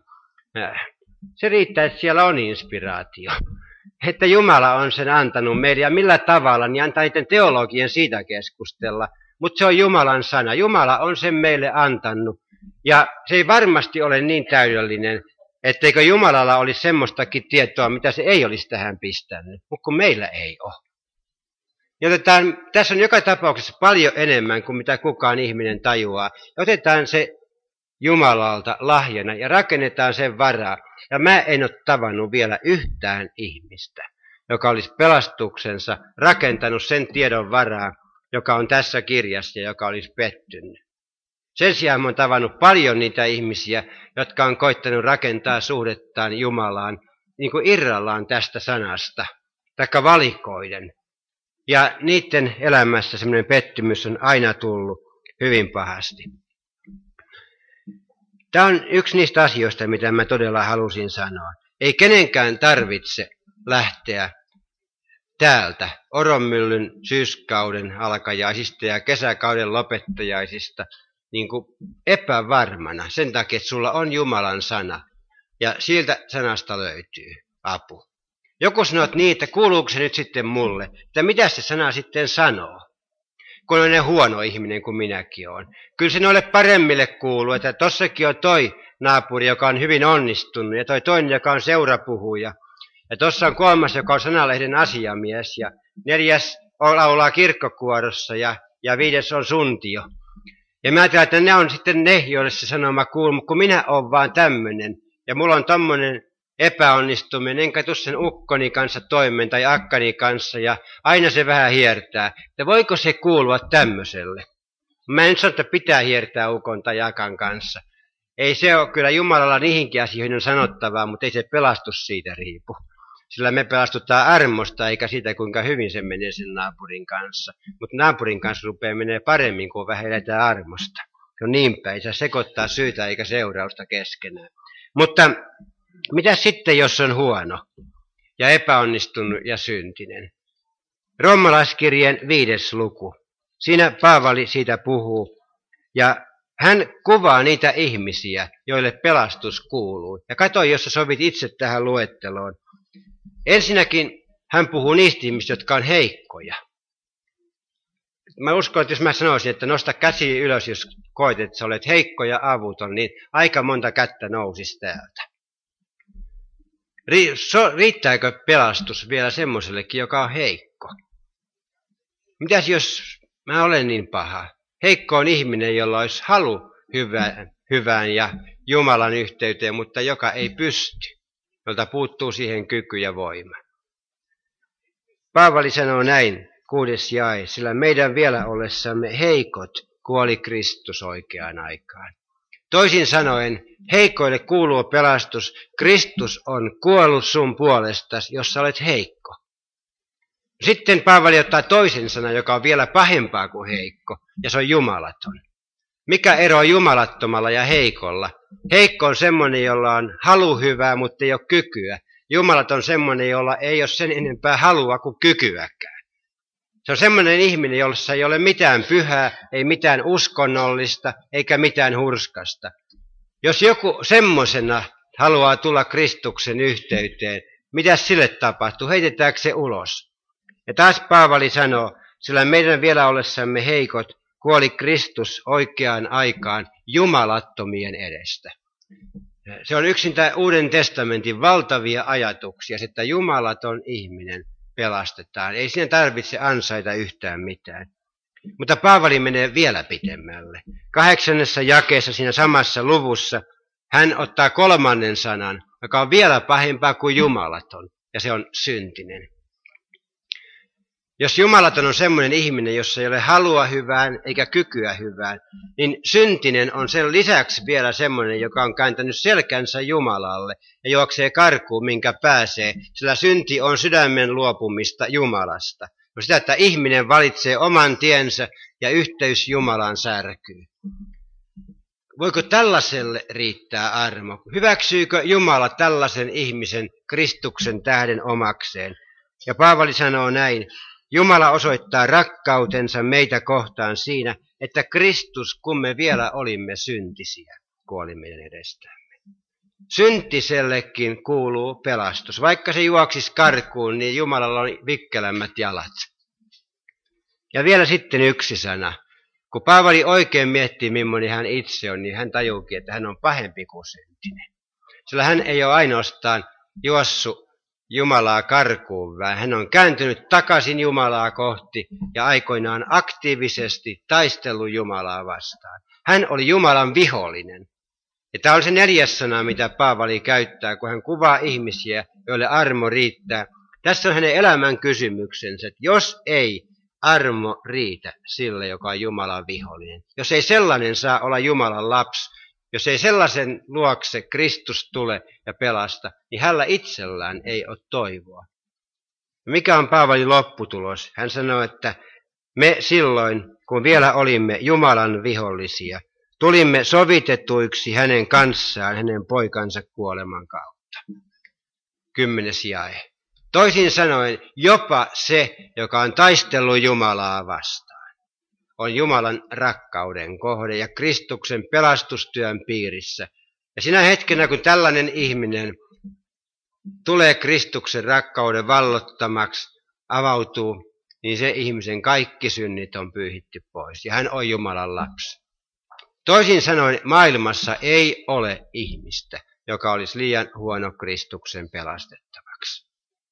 Se riittää, että siellä on inspiraatio. Että Jumala on sen antanut meille ja millä tavalla, niin antaa niiden teologien siitä keskustella. Mutta se on Jumalan sana. Jumala on sen meille antanut. Ja se ei varmasti ole niin täydellinen, etteikö Jumalalla olisi semmoistakin tietoa, mitä se ei olisi tähän pistänyt. Mutta kun meillä ei ole. Ja otetaan, tässä on joka tapauksessa paljon enemmän kuin mitä kukaan ihminen tajuaa. Ja otetaan se Jumalalta lahjana ja rakennetaan sen varaa. Ja mä en ole tavannut vielä yhtään ihmistä, joka olisi pelastuksensa rakentanut sen tiedon varaa, joka on tässä kirjassa ja joka olisi pettynyt. Sen sijaan mä oon tavannut paljon niitä ihmisiä, jotka on koittanut rakentaa suhdettaan Jumalaan niin kuin irrallaan tästä sanasta, taikka valikoiden. Ja niiden elämässä semmoinen pettymys on aina tullut hyvin pahasti. Tämä on yksi niistä asioista, mitä mä todella halusin sanoa. Ei kenenkään tarvitse lähteä täältä Oronmyllyn syyskauden alkajaisista ja kesäkauden lopettajaisista niin kuin epävarmana sen takia, että sulla on Jumalan sana ja siltä sanasta löytyy apu. Joku sanoo, että niin, että kuuluuko se nyt sitten mulle, että mitä se sana sitten sanoo, kun on ne huono ihminen kuin minäkin olen. Kyllä se noille paremmille kuuluu, että tossakin on toi naapuri, joka on hyvin onnistunut ja toi toinen, joka on seurapuhuja. Ja tuossa on kolmas, joka on sanalehden asiamies, ja neljäs laulaa kirkkokuorossa, ja, ja viides on suntio. Ja mä ajattelen, että ne on sitten ne, joille se sanoma kuuluu, kun minä olen vaan tämmöinen, ja mulla on tommonen epäonnistuminen, enkä tuu sen ukkoni kanssa toimeen tai akkani kanssa, ja aina se vähän hiertää, että voiko se kuulua tämmöiselle. Mä en sano, että pitää hiertää ukon tai akan kanssa. Ei se ole, kyllä Jumalalla niihinkin asioihin on sanottavaa, mutta ei se pelastus siitä riipu. Sillä me pelastutaan armosta, eikä siitä, kuinka hyvin se menee sen naapurin kanssa. Mutta naapurin kanssa rupeaa menee paremmin, kun vähän eletään armosta. Se on niin päin, se sekoittaa syytä eikä seurausta keskenään. Mutta mitä sitten, jos on huono ja epäonnistunut ja syntinen? Roomalaiskirjeen viides luku. Siinä Paavali siitä puhuu. Ja hän kuvaa niitä ihmisiä, joille pelastus kuuluu. Ja katso, jos sä sovit itse tähän luetteloon. Ensinnäkin hän puhuu niistä ihmisistä, jotka on heikkoja. Mä uskon, että jos mä sanoisin, että nosta käsi ylös, jos koet, että sä olet heikko ja avuton, niin aika monta kättä nousisi täältä. Riittääkö pelastus vielä semmoisellekin, joka on heikko? Mitäs jos mä olen niin paha? Heikko on ihminen, jolla olisi halu hyvään, hyvään ja Jumalan yhteyteen, mutta joka ei pysty, jolta puuttuu siihen kyky ja voima. Paavali sanoo näin, kuudes jae, sillä meidän vielä ollessamme heikot kuoli Kristus oikeaan aikaan. Toisin sanoen, heikoille kuuluu pelastus. Kristus on kuollut sun puolestasi, jos sä olet heikko. Sitten Paavali ottaa toisen sanan, joka on vielä pahempaa kuin heikko, ja se on jumalaton. Mikä ero on jumalattomalla ja heikolla? Heikko on semmoinen, jolla on halu hyvää, mutta ei ole kykyä. Jumalaton on semmoinen, jolla ei ole sen enempää halua kuin kykyäkään. Se on semmoinen ihminen, jossa ei ole mitään pyhää, ei mitään uskonnollista, eikä mitään hurskasta. Jos joku semmoisena haluaa tulla Kristuksen yhteyteen, mitä sille tapahtuu? Heitetäänkö se ulos? Ja taas Paavali sanoo, sillä meidän vielä ollessamme heikot, kuoli Kristus oikeaan aikaan jumalattomien edestä. Se on yksin tämä Uuden testamentin valtavia ajatuksia, että jumalaton ihminen pelastetaan. Ei siinä tarvitse ansaita yhtään mitään. Mutta Paavali menee vielä pitemmälle. Kahdeksannessa jakeessa siinä samassa luvussa hän ottaa kolmannen sanan, joka on vielä pahempaa kuin jumalaton, ja se on syntinen. Jos jumalaton on semmoinen ihminen, jossa ei ole halua hyvään eikä kykyä hyvään, niin syntinen on sen lisäksi vielä semmoinen, joka on kääntänyt selkänsä Jumalalle ja juoksee karkuun, minkä pääsee, sillä synti on sydämen luopumista Jumalasta. No sitä, että ihminen valitsee oman tiensä ja yhteys Jumalaan särkyy. Voiko tällaiselle riittää armo? Hyväksyykö Jumala tällaisen ihmisen Kristuksen tähden omakseen? Ja Paavali sanoo näin. Jumala osoittaa rakkautensa meitä kohtaan siinä, että Kristus, kun me vielä olimme syntisiä, kuoli meidän edestämme. Syntisellekin kuuluu pelastus. Vaikka se juoksisi karkuun, niin Jumalalla on vikkelämmät jalat. Ja vielä sitten yksi sana. Kun Paavali oikein miettii, millainen hän itse on, niin hän tajuukin, että hän on pahempi kuin syntinen. Sillä hän ei ole ainoastaan juossut Jumalaa karkuun, vaan hän on kääntynyt takaisin Jumalaa kohti ja aikoinaan aktiivisesti taistellut Jumalaa vastaan. Hän oli Jumalan vihollinen. Ja tämä on se neljäs sana, mitä Paavali käyttää, kun hän kuvaa ihmisiä, joille armo riittää. Tässä on hänen elämän kysymyksensä, että jos ei armo riitä sille, joka on Jumalan vihollinen, jos ei sellainen saa olla Jumalan lapsi, jos ei sellaisen luokse Kristus tule ja pelasta, niin hänellä itsellään ei ole toivoa. Mikä on Paavalin lopputulos? Hän sanoi, että me silloin, kun vielä olimme Jumalan vihollisia, tulimme sovitetuiksi hänen kanssaan, hänen poikansa kuoleman kautta. Kymmenes jae. Toisin sanoen, jopa se, joka on taistellut Jumalaa vastaan, on Jumalan rakkauden kohde ja Kristuksen pelastustyön piirissä. Ja sinä hetkenä, kun tällainen ihminen tulee Kristuksen rakkauden vallottamaksi, avautuu, niin se ihmisen kaikki synnit on pyyhitty pois. Ja hän on Jumalan lapsi. Toisin sanoen, maailmassa ei ole ihmistä, joka olisi liian huono Kristuksen pelastettavaksi.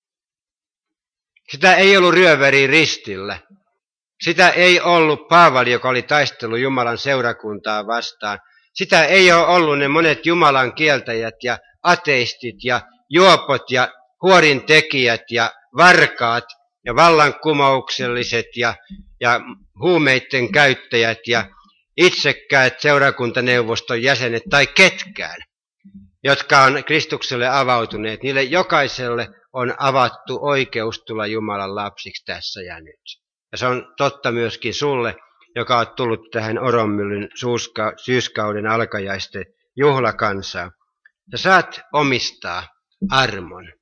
Sitä ei ollut ryöväri ristillä. Sitä ei ollut Paavali, joka oli taistellut Jumalan seurakuntaa vastaan. Sitä ei ole ollut ne monet Jumalan kieltäjät ja ateistit ja juopot ja huorintekijät ja varkaat ja vallankumoukselliset ja, ja huumeiden käyttäjät ja itsekkäät seurakuntaneuvoston jäsenet tai ketkään, jotka on Kristukselle avautuneet. Niille jokaiselle on avattu oikeus tulla Jumalan lapsiksi tässä ja nyt. Ja se on totta myöskin sulle, joka on tullut tähän Oronmyllyn suuska, syyskauden alkajaisten juhlakansaan. Sä saat omistaa armon.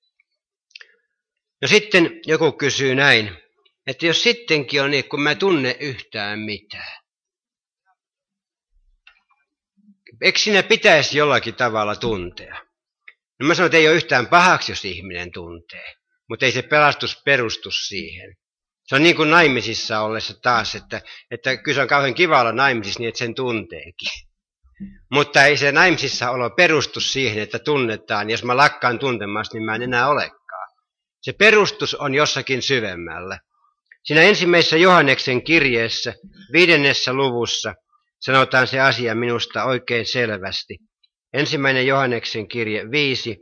No sitten joku kysyy näin, että jos sittenkin on niin, kun mä tunne yhtään mitään. Eikö sinä pitäisi jollakin tavalla tuntea? No mä sanon, että ei ole yhtään pahaksi, jos ihminen tuntee, mutta ei se pelastus perustu siihen. Se on niin kuin naimisissa ollessa taas, että, että kyllä se on kauhean kiva olla naimisissa niin, että sen tunteekin. Mutta ei se naimisissa olo perustu siihen, että tunnetaan. Jos mä lakkaan tuntemasta, niin mä en enää olekaan. Se perustus on jossakin syvemmällä. Siinä ensimmäisessä Johanneksen kirjeessä, viidennessä luvussa, sanotaan se asia minusta oikein selvästi. Ensimmäinen Johanneksen kirje viisi,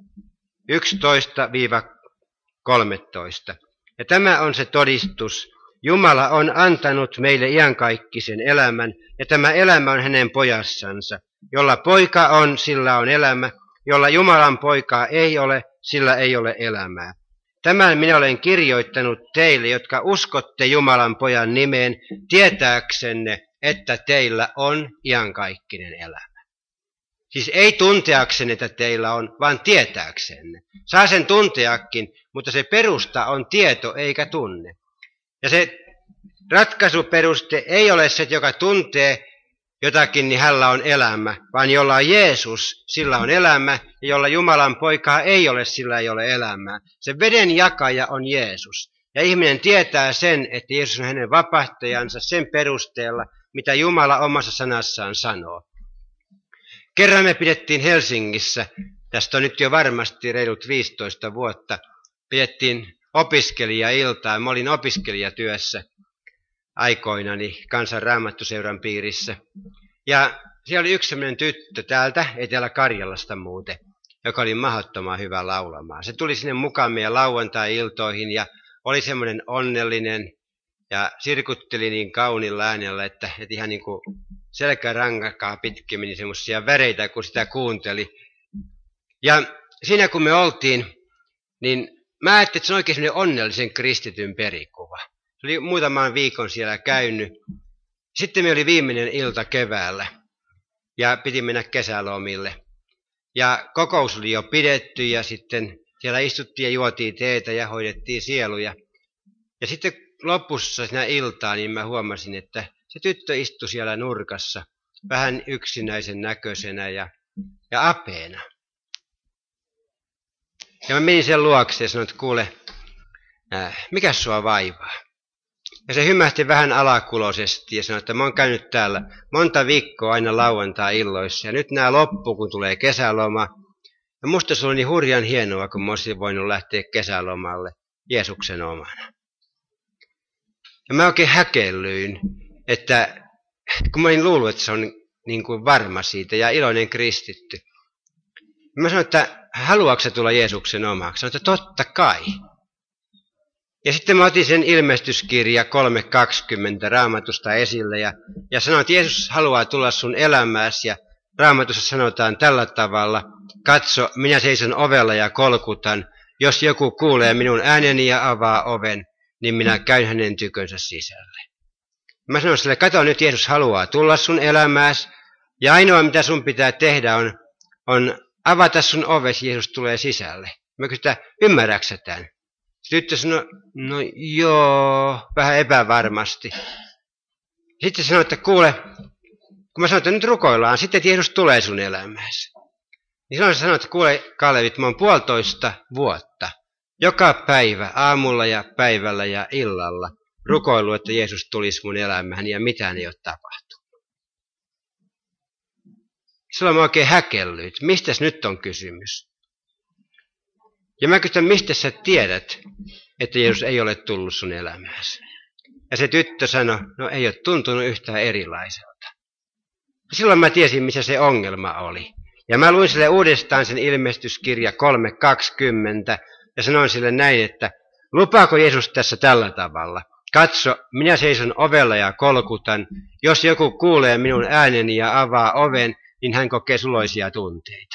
yksitoista kolmetoista. Ja tämä on se todistus, Jumala on antanut meille iankaikkisen elämän, ja tämä elämä on hänen pojassansa. Jolla poika on, sillä on elämä. Jolla Jumalan poikaa ei ole, sillä ei ole elämää. Tämän minä olen kirjoittanut teille, jotka uskotte Jumalan pojan nimeen, tietääksenne, että teillä on iankaikkinen elämä. Siis ei tunteaksenne, että teillä on, vaan tietääksenne. Saa sen tunteakin, mutta se perusta on tieto eikä tunne. Ja se ratkaisuperuste ei ole se, joka tuntee jotakin, niin hänellä on elämä, vaan jolla on Jeesus, sillä on elämä, ja jolla Jumalan poikaa ei ole, sillä ei ole elämää. Se veden jakaja on Jeesus. Ja ihminen tietää sen, että Jeesus on hänen vapahtajansa sen perusteella, mitä Jumala omassa sanassaan sanoo. Kerran me pidettiin Helsingissä, tästä on nyt jo varmasti reilut viisitoista vuotta, pidettiin opiskelijailtaa. Mä olin opiskelijatyössä aikoinani Kansan Raamattuseuran piirissä. Ja siellä oli yksi sellainen tyttö täältä, Etelä-Karjalasta muuten, joka oli mahdottoman hyvä laulamaan. Se tuli sinne mukaan meidän lauantai-iltoihin ja oli semmoinen onnellinen ja sirkutteli niin kaunilla äänellä, että, että ihan niin kuin selkärankakaa pitkin meni semmoisia väreitä, kun sitä kuunteli. Ja siinä kun me oltiin, niin mä ajattelin, että se on oikein semmoinen onnellisen kristityn perikuva. Se oli muutaman viikon siellä käynyt. Sitten me oli viimeinen ilta keväällä ja piti mennä kesälomille. Ja kokous oli jo pidetty ja sitten siellä istuttiin ja juotiin teetä ja hoidettiin sieluja. Ja sitten lopussa siinä iltaa niin mä huomasin, että se tyttö istui siellä nurkassa vähän yksinäisen näköisenä ja, ja apeena. Ja mä menin sen luokse ja sanoin, että kuule, äh, mikä sua vaivaa? Ja se hymähti vähän alakuloisesti ja sanoi, että mä oon käynyt täällä monta viikkoa aina lauantai-illoissa ja nyt nää loppuu, kun tulee kesäloma. Ja musta se oli niin hurjan hienoa, kun mä olisin voinut lähteä kesälomalle Jeesuksen omana. Ja mä oikein häkellyin, että kun mä olin luullut, että se on niin kuin varma siitä ja iloinen kristitty. Mä sanoin, että haluatko sä tulla Jeesuksen omaksi? Sanoin, että totta kai. Ja sitten mä otin sen ilmestyskirja kolme kaksikymmentä Raamatusta esille ja, ja sanoin, että Jeesus haluaa tulla sun elämääsi. Ja Raamatussa sanotaan tällä tavalla, katso, minä seison ovella ja kolkutan. Jos joku kuulee minun ääneni ja avaa oven, niin minä käyn hänen tykönsä sisälle. Mä sanoin sille, kato nyt, Jeesus haluaa tulla sun elämääsi. Ja ainoa mitä sun pitää tehdä on, on avata sun ovesi, Jeesus tulee sisälle. Mä kysyn, ymmärräksä tämän? Tyttö sanoi, no joo, vähän epävarmasti. Sitten sanoi, että kuule, kun mä sanoin, että nyt rukoillaan, sitten että Jeesus tulee sun elämääsi. Niin silloin se sanoi, että kuule Kalevit, mä oon puolitoista vuotta, joka päivä, aamulla ja päivällä ja illalla, rukoillut, että Jeesus tulisi mun elämään ja mitään ei ole tapahtunut. Silloin mä oikein häkellyit, mistäs nyt on kysymys? Ja mä kysyn, mistä sä tiedät, että Jeesus ei ole tullut sun elämääsi? Ja se tyttö sanoi, no ei ole tuntunut yhtään erilaiselta. Silloin mä tiesin, missä se ongelma oli. Ja mä luin sille uudestaan sen ilmestyskirja kolme kaksikymmentä ja sanoin sille näin, että lupaako Jeesus tässä tällä tavalla? Katso, minä seison ovella ja kolkutan. Jos joku kuulee minun ääneni ja avaa oven, niin hän kokee suloisia tunteita.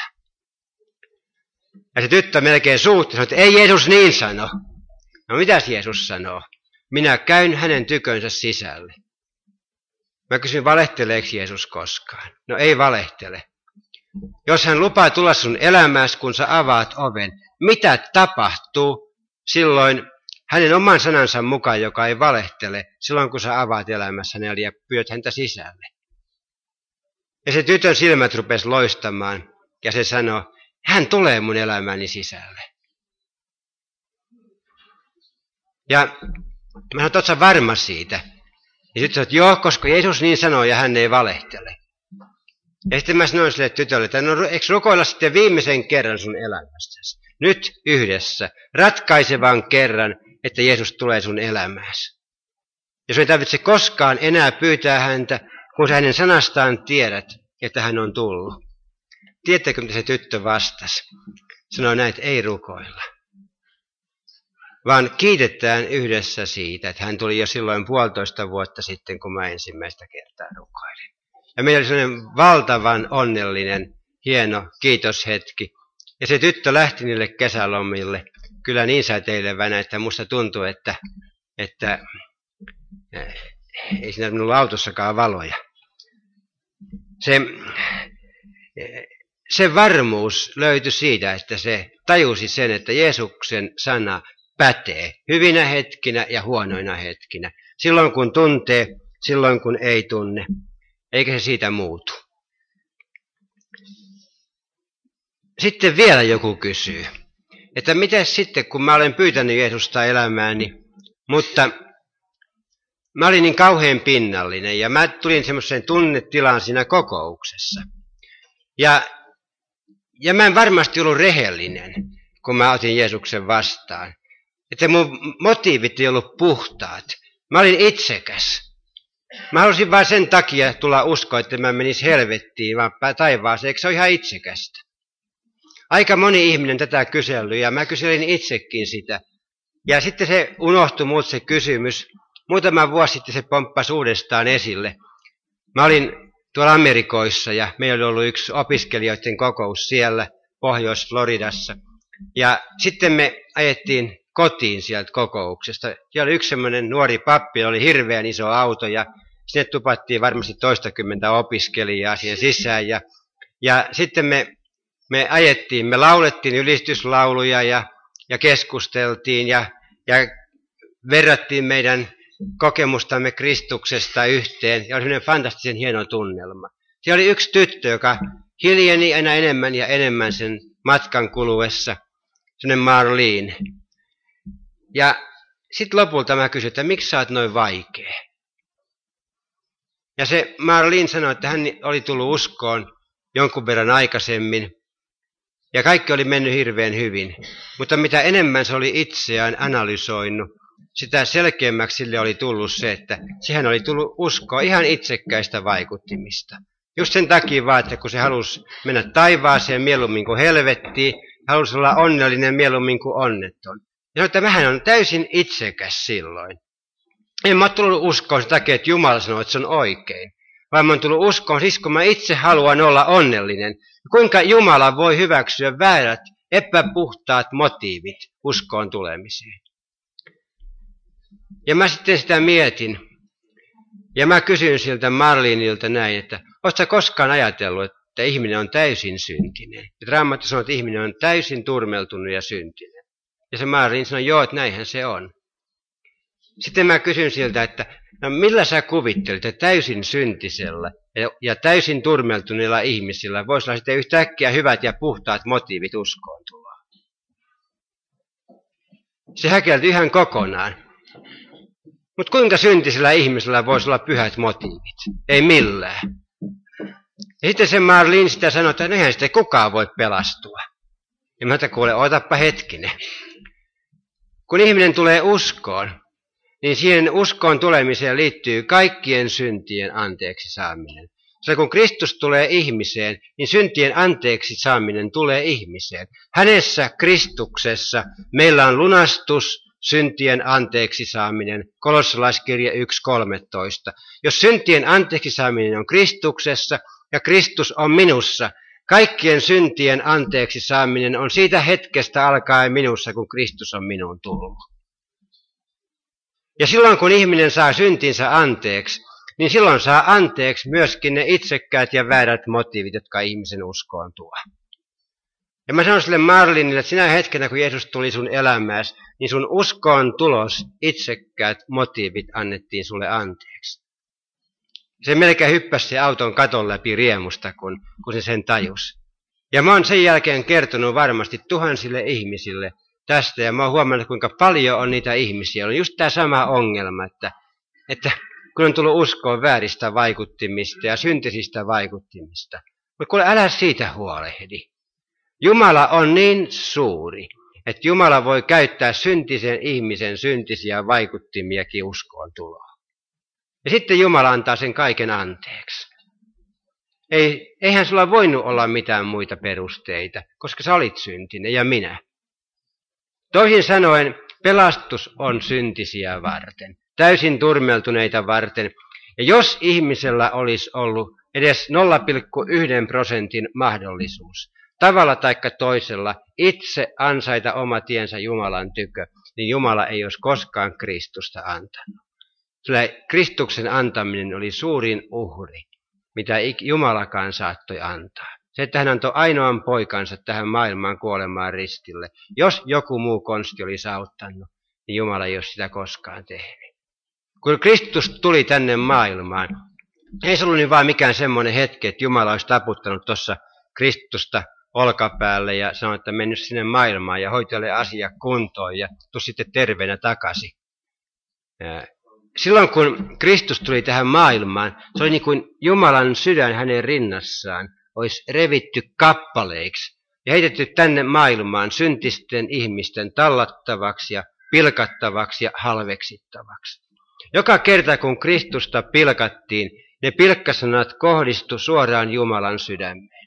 Ja se tyttö melkein suutti, sanoi, että ei Jeesus niin sano. No mitäs Jeesus sanoo? Minä käyn hänen tykönsä sisälle. Mä kysyn, valehteleeko Jeesus koskaan? No ei valehtele. Jos hän lupaa tulla sun elämääsi, kun sä avaat oven, mitä tapahtuu silloin hänen oman sanansa mukaan, joka ei valehtele, silloin kun sä avaat elämässä hänelle ja pyöt häntä sisälle? Ja se tytön silmät rupesi loistamaan ja se sanoi, hän tulee mun elämäni sisälle. Ja mä sanoin, että oot sä varma siitä? Ja sitten sanoin, että joo, koska Jeesus niin sanoo ja hän ei valehtele. Ja sitten mä sanoin sille tytölle, että no eikö rukoilla sitten viimeisen kerran sun elämästäsi? Nyt yhdessä, ratkaisevan kerran, että Jeesus tulee sun elämääsi. Ja sun ei tarvitse koskaan enää pyytää häntä, kun sä hänen sanastaan tiedät, että hän on tullut. Tiedättekö, mitä se tyttö vastasi? Sanoi näin, että ei rukoilla. vaan kiitetään yhdessä siitä, että hän tuli jo silloin puolitoista vuotta sitten, kun mä ensimmäistä kertaa rukoilin. Ja meillä oli sellainen valtavan onnellinen, hieno kiitoshetki. Ja se tyttö lähti niille kesälomille kyllä niin säteilevänä, että musta tuntuu, että, että ei siinä ollut autossakaan valoja. Se, se varmuus löytyi siitä, että se tajusi sen, että Jeesuksen sana pätee hyvinä hetkinä ja huonoina hetkinä. Silloin kun tuntee, silloin kun ei tunne. Eikä se siitä muutu. Sitten vielä joku kysyy, että miten sitten, kun mä olen pyytänyt Jeesusta elämääni, mutta mä olin niin kauhean pinnallinen ja mä tulin semmoiseen tunnetilaan siinä kokouksessa. Ja, ja mä en varmasti ollut rehellinen, kun mä otin Jeesuksen vastaan. Että mun motiivit ei ollut puhtaat. Mä olin itsekäs. Mä halusin vain sen takia tulla uskoa, että mä menis helvettiin, vaan taivaaseen. Eikö se ole ihan itsekästä? Aika moni ihminen tätä kysellyt ja mä kyselin itsekin sitä. Ja sitten se unohtui muut se kysymys. Muutama vuosi sitten se pomppasi uudestaan esille. Mä olin tuolla Amerikoissa ja meillä oli ollut yksi opiskelijoiden kokous siellä Pohjois-Floridassa. Ja sitten me ajettiin kotiin sieltä kokouksesta. Siellä oli yksi semmoinen nuori pappi, oli hirveän iso auto ja sinne tupattiin varmasti toistakymmentä opiskelijaa siihen sisään. Ja, ja sitten me, me ajettiin, me laulettiin ylistyslauluja ja, ja keskusteltiin ja, ja verrattiin meidän kokemustamme Kristuksesta yhteen. Ja oli semmoinen fantastisen hieno tunnelma. Siellä oli yksi tyttö, joka hiljeni aina enemmän ja enemmän sen matkan kuluessa. Semmoinen Marlene. Ja sitten lopulta mä kysyin, että miksi sä oot noin vaikea? Ja se Marlene sanoi, että hän oli tullut uskoon jonkun verran aikaisemmin. Ja kaikki oli mennyt hirveän hyvin. Mutta mitä enemmän se oli itseään analysoinut, sitä selkeämmäksi sille oli tullut se, että sehän oli tullut uskoa ihan itsekkäistä vaikuttimista. Just sen takia vaan, että kun se halusi mennä taivaaseen mieluummin kuin helvettiin, halusi olla onnellinen mieluummin kuin onneton. Ja sanoi, että mähän on täysin itsekäs silloin. En mä ole tullut uskoon sen takia, että Jumala sanoo, että se on oikein. Vaan mä oon tullut uskoon siis, kun mä itse haluan olla onnellinen. Kuinka Jumala voi hyväksyä väärät, epäpuhtaat motiivit uskoon tulemiseen. Ja mä sitten sitä mietin. Ja mä kysyin siltä Marlinilta näin, että ootko sä koskaan ajatellut, että ihminen on täysin syntinen? Ja Raamattu sanoo, että ihminen on täysin turmeltunut ja syntinen. Ja se Marlin sanoi, joo, että näinhän se on. Sitten mä kysyn siltä, että no millä sä kuvittelit, että täysin syntisellä ja, ja täysin turmeltuneilla ihmisillä voisi olla sitten yhtäkkiä hyvät ja puhtaat motiivit uskoon tuloa. Se häkeltyi ihan kokonaan. Mutta kuinka syntisellä ihmisellä voisi olla pyhät motiivit? Ei millään. Ja sitten se Marlin sitä sanoi, että eihän sitten kukaan voi pelastua. Ja mä ajattelin, kuule, otappa hetkinen. Kun ihminen tulee uskoon, niin siihen uskoon tulemiseen liittyy kaikkien syntien anteeksi saaminen. Se kun Kristus tulee ihmiseen, niin syntien anteeksi saaminen tulee ihmiseen. Hänessä, Kristuksessa, meillä on lunastus, syntien anteeksi saaminen, kolossalaiskirja yksi kolmetoista. Jos syntien anteeksi saaminen on Kristuksessa ja Kristus on minussa, kaikkien syntien anteeksi saaminen on siitä hetkestä alkaen minussa, kun Kristus on minuun tullut. Ja silloin kun ihminen saa syntinsä anteeksi, niin silloin saa anteeksi myöskin ne itsekkäät ja väärät motiivit, jotka ihmisen uskoon tuo. Ja mä sanon sille Marlinille, että sinä hetkenä, kun Jeesus tuli sun elämääsi, niin sun uskoon tulos, itsekkäät motiivit annettiin sulle anteeksi. Se melkein hyppäsi se auton katon läpi riemusta, kun, kun se sen tajusi. Ja mä oon sen jälkeen kertonut varmasti tuhansille ihmisille tästä, ja mä oon huomannut, kuinka paljon on niitä ihmisiä. On just tämä sama ongelma, että, että kun on tullut uskoon vääristä vaikuttimista ja syntisistä vaikuttimista. Mutta kuule, älä siitä huolehdi. Jumala on niin suuri, että Jumala voi käyttää syntisen ihmisen syntisiä vaikuttimiakin uskoon tuloa. Ja sitten Jumala antaa sen kaiken anteeksi. Ei, eihän sulla voinut olla mitään muita perusteita, koska sä olit syntinen ja minä. Toisin sanoen, pelastus on syntisiä varten, täysin turmeltuneita varten. Ja jos ihmisellä olisi ollut edes nolla pilkku yksi prosentin mahdollisuus, tavalla tai toisella itse ansaita oma tiensä Jumalan tykö, niin Jumala ei olisi koskaan Kristusta antanut. Sillä Kristuksen antaminen oli suurin uhri, mitä Jumalakaan saattoi antaa. Se, että hän antoi ainoan poikansa tähän maailmaan kuolemaan ristille. Jos joku muu konsti olisi auttanut, niin Jumala ei ole sitä koskaan tehnyt. Kun Kristus tuli tänne maailmaan, ei se ollut niin vaan mikään semmoinen hetki, että Jumala olisi taputtanut tuossa Kristusta olkapäälle ja sanoi, että mennyt sinne maailmaan ja hoitele asia kuntoon ja tuu sitten terveenä takaisin. Silloin kun Kristus tuli tähän maailmaan, se oli niin kuin Jumalan sydän hänen rinnassaan olisi revitty kappaleiksi ja heitetty tänne maailmaan syntisten ihmisten tallattavaksi ja pilkattavaksi ja halveksittavaksi. Joka kerta kun Kristusta pilkattiin, ne pilkkasanat kohdistu suoraan Jumalan sydämeen.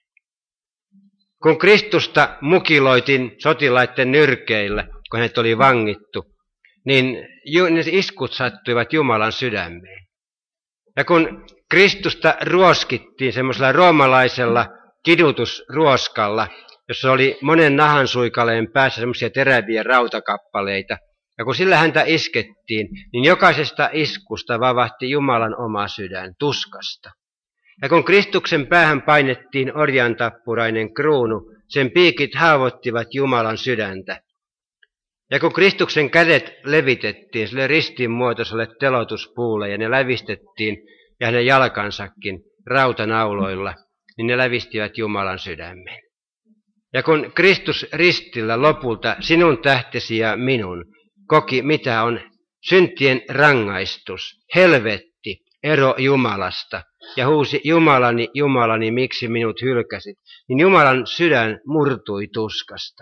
Kun Kristusta mukiloitiin sotilaiden nyrkeillä, kun hänet oli vangittu, niin ne iskut sattuivat Jumalan sydämeen. Ja kun Kristusta ruoskittiin semmoisella roomalaisella kidutusruoskalla, jossa oli monen nahansuikaleen päässä semmoisia teräviä rautakappaleita, ja kun sillä häntä iskettiin, niin jokaisesta iskusta vavahti Jumalan oma sydän tuskasta. Ja kun Kristuksen päähän painettiin orjantappurainen kruunu, sen piikit haavoittivat Jumalan sydäntä. Ja kun Kristuksen kädet levitettiin sille ristin muotoiselle telotuspuulle ja ne lävistettiin ja hänen jalkansakin rautanauloilla, niin ne lävistivät Jumalan sydämen. Ja kun Kristus ristillä lopulta sinun tähtesi ja minun koki, mitä on syntien rangaistus, helvetti, ero Jumalasta, ja huusi, Jumalani, Jumalani, miksi minut hylkäsit, niin Jumalan sydän murtui tuskasta.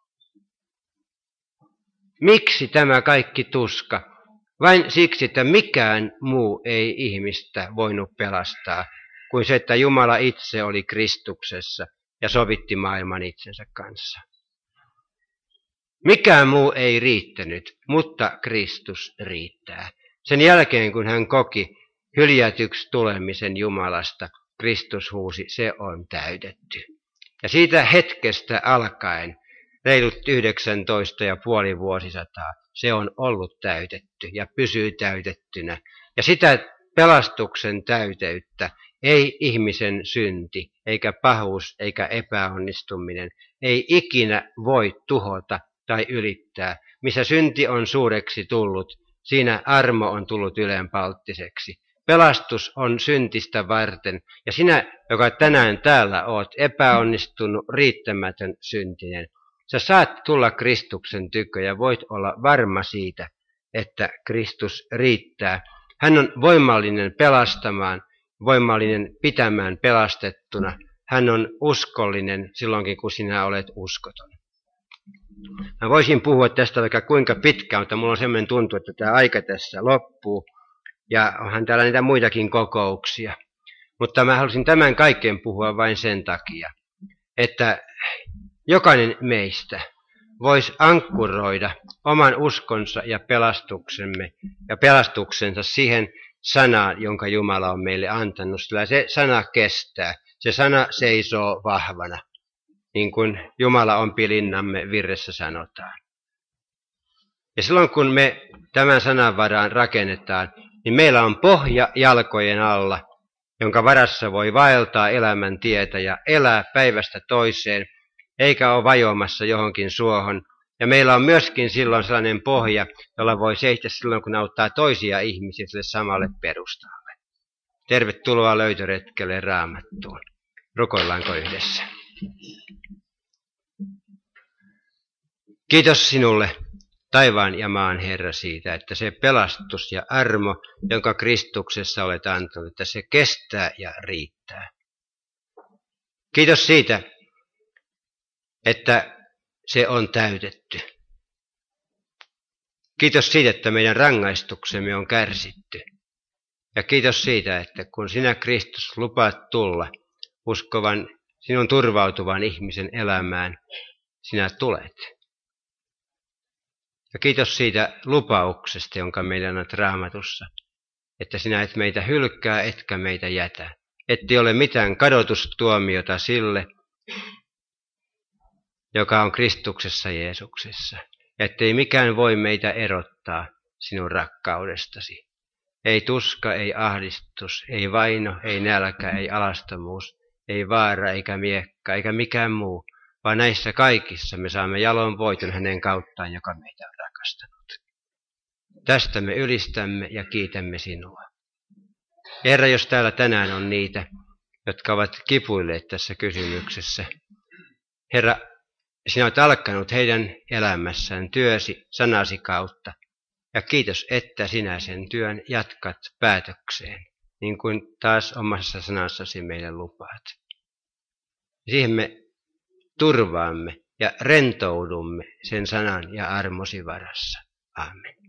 Miksi tämä kaikki tuska? Vain siksi, että mikään muu ei ihmistä voinut pelastaa, kuin se, että Jumala itse oli Kristuksessa ja sovitti maailman itsensä kanssa. Mikään muu ei riittänyt, mutta Kristus riittää. Sen jälkeen, kun hän koki hyljätyksi tulemisen Jumalasta, Kristus huusi, se on täytetty. Ja siitä hetkestä alkaen, reilut yhdeksäntoista ja puoli vuosisataa, se on ollut täytetty ja pysyy täytettynä. Ja sitä pelastuksen täyteyttä ei ihmisen synti, eikä pahuus, eikä epäonnistuminen, ei ikinä voi tuhota tai ylittää. Missä synti on suureksi tullut, siinä armo on tullut ylenpalttiseksi. Pelastus on syntistä varten, ja sinä, joka tänään täällä oot epäonnistunut, riittämätön syntinen, sä saat tulla Kristuksen tykö ja voit olla varma siitä, että Kristus riittää. Hän on voimallinen pelastamaan, voimallinen pitämään pelastettuna. Hän on uskollinen silloinkin, kun sinä olet uskoton. Mä voisin puhua tästä vaikka kuinka pitkään, mutta mulla on sellainen tuntu, että tämä aika tässä loppuu. Ja onhan täällä niitä muitakin kokouksia. Mutta mä halusin tämän kaiken puhua vain sen takia, että jokainen meistä voisi ankkuroida oman uskonsa ja pelastuksemme ja pelastuksensa siihen sanaan, jonka Jumala on meille antanut. Sillä se sana kestää, se sana seisoo vahvana, niin kuin Jumala on pilinnamme virressä sanotaan. Ja silloin kun me tämän sanan varaan rakennetaan, niin meillä on pohja jalkojen alla, jonka varassa voi vaeltaa elämän tietä ja elää päivästä toiseen, eikä ole vajoamassa johonkin suohon. Ja meillä on myöskin silloin sellainen pohja, jolla voi seistä silloin, kun auttaa toisia ihmisiä sille samalle perustalle. Tervetuloa löytöretkelle Raamattuun. Rukoillaanko yhdessä? Kiitos sinulle, taivaan ja maan Herra, siitä, että se pelastus ja armo, jonka Kristuksessa olet antanut, että se kestää ja riittää. Kiitos siitä, että se on täytetty. Kiitos siitä, että meidän rangaistuksemme on kärsitty. Ja kiitos siitä, että kun sinä Kristus lupaat tulla uskovan, sinun turvautuvan ihmisen elämään, sinä tulet. Ja kiitos siitä lupauksesta, jonka meillä annat Raamatussa, että sinä et meitä hylkää, etkä meitä jätä. Ettei ole mitään kadotustuomiota sille, joka on Kristuksessa Jeesuksessa. Ettei mikään voi meitä erottaa sinun rakkaudestasi. Ei tuska, ei ahdistus, ei vaino, ei nälkä, ei alastomuus, ei vaara, eikä miekka, eikä mikään muu, vaan näissä kaikissa me saamme jalon voiton hänen kauttaan, joka meitä on rakastanut. Tästä me ylistämme ja kiitämme sinua. Herra, jos täällä tänään on niitä, jotka ovat kipuilleet tässä kysymyksessä. Herra, sinä olet alkanut heidän elämässään työsi sanasi kautta. Ja kiitos, että sinä sen työn jatkat päätökseen, niin kuin taas omassa sanassasi meille lupaat. Siihen me turvaamme ja rentoudumme sen sanan ja armosi varassa. Amen.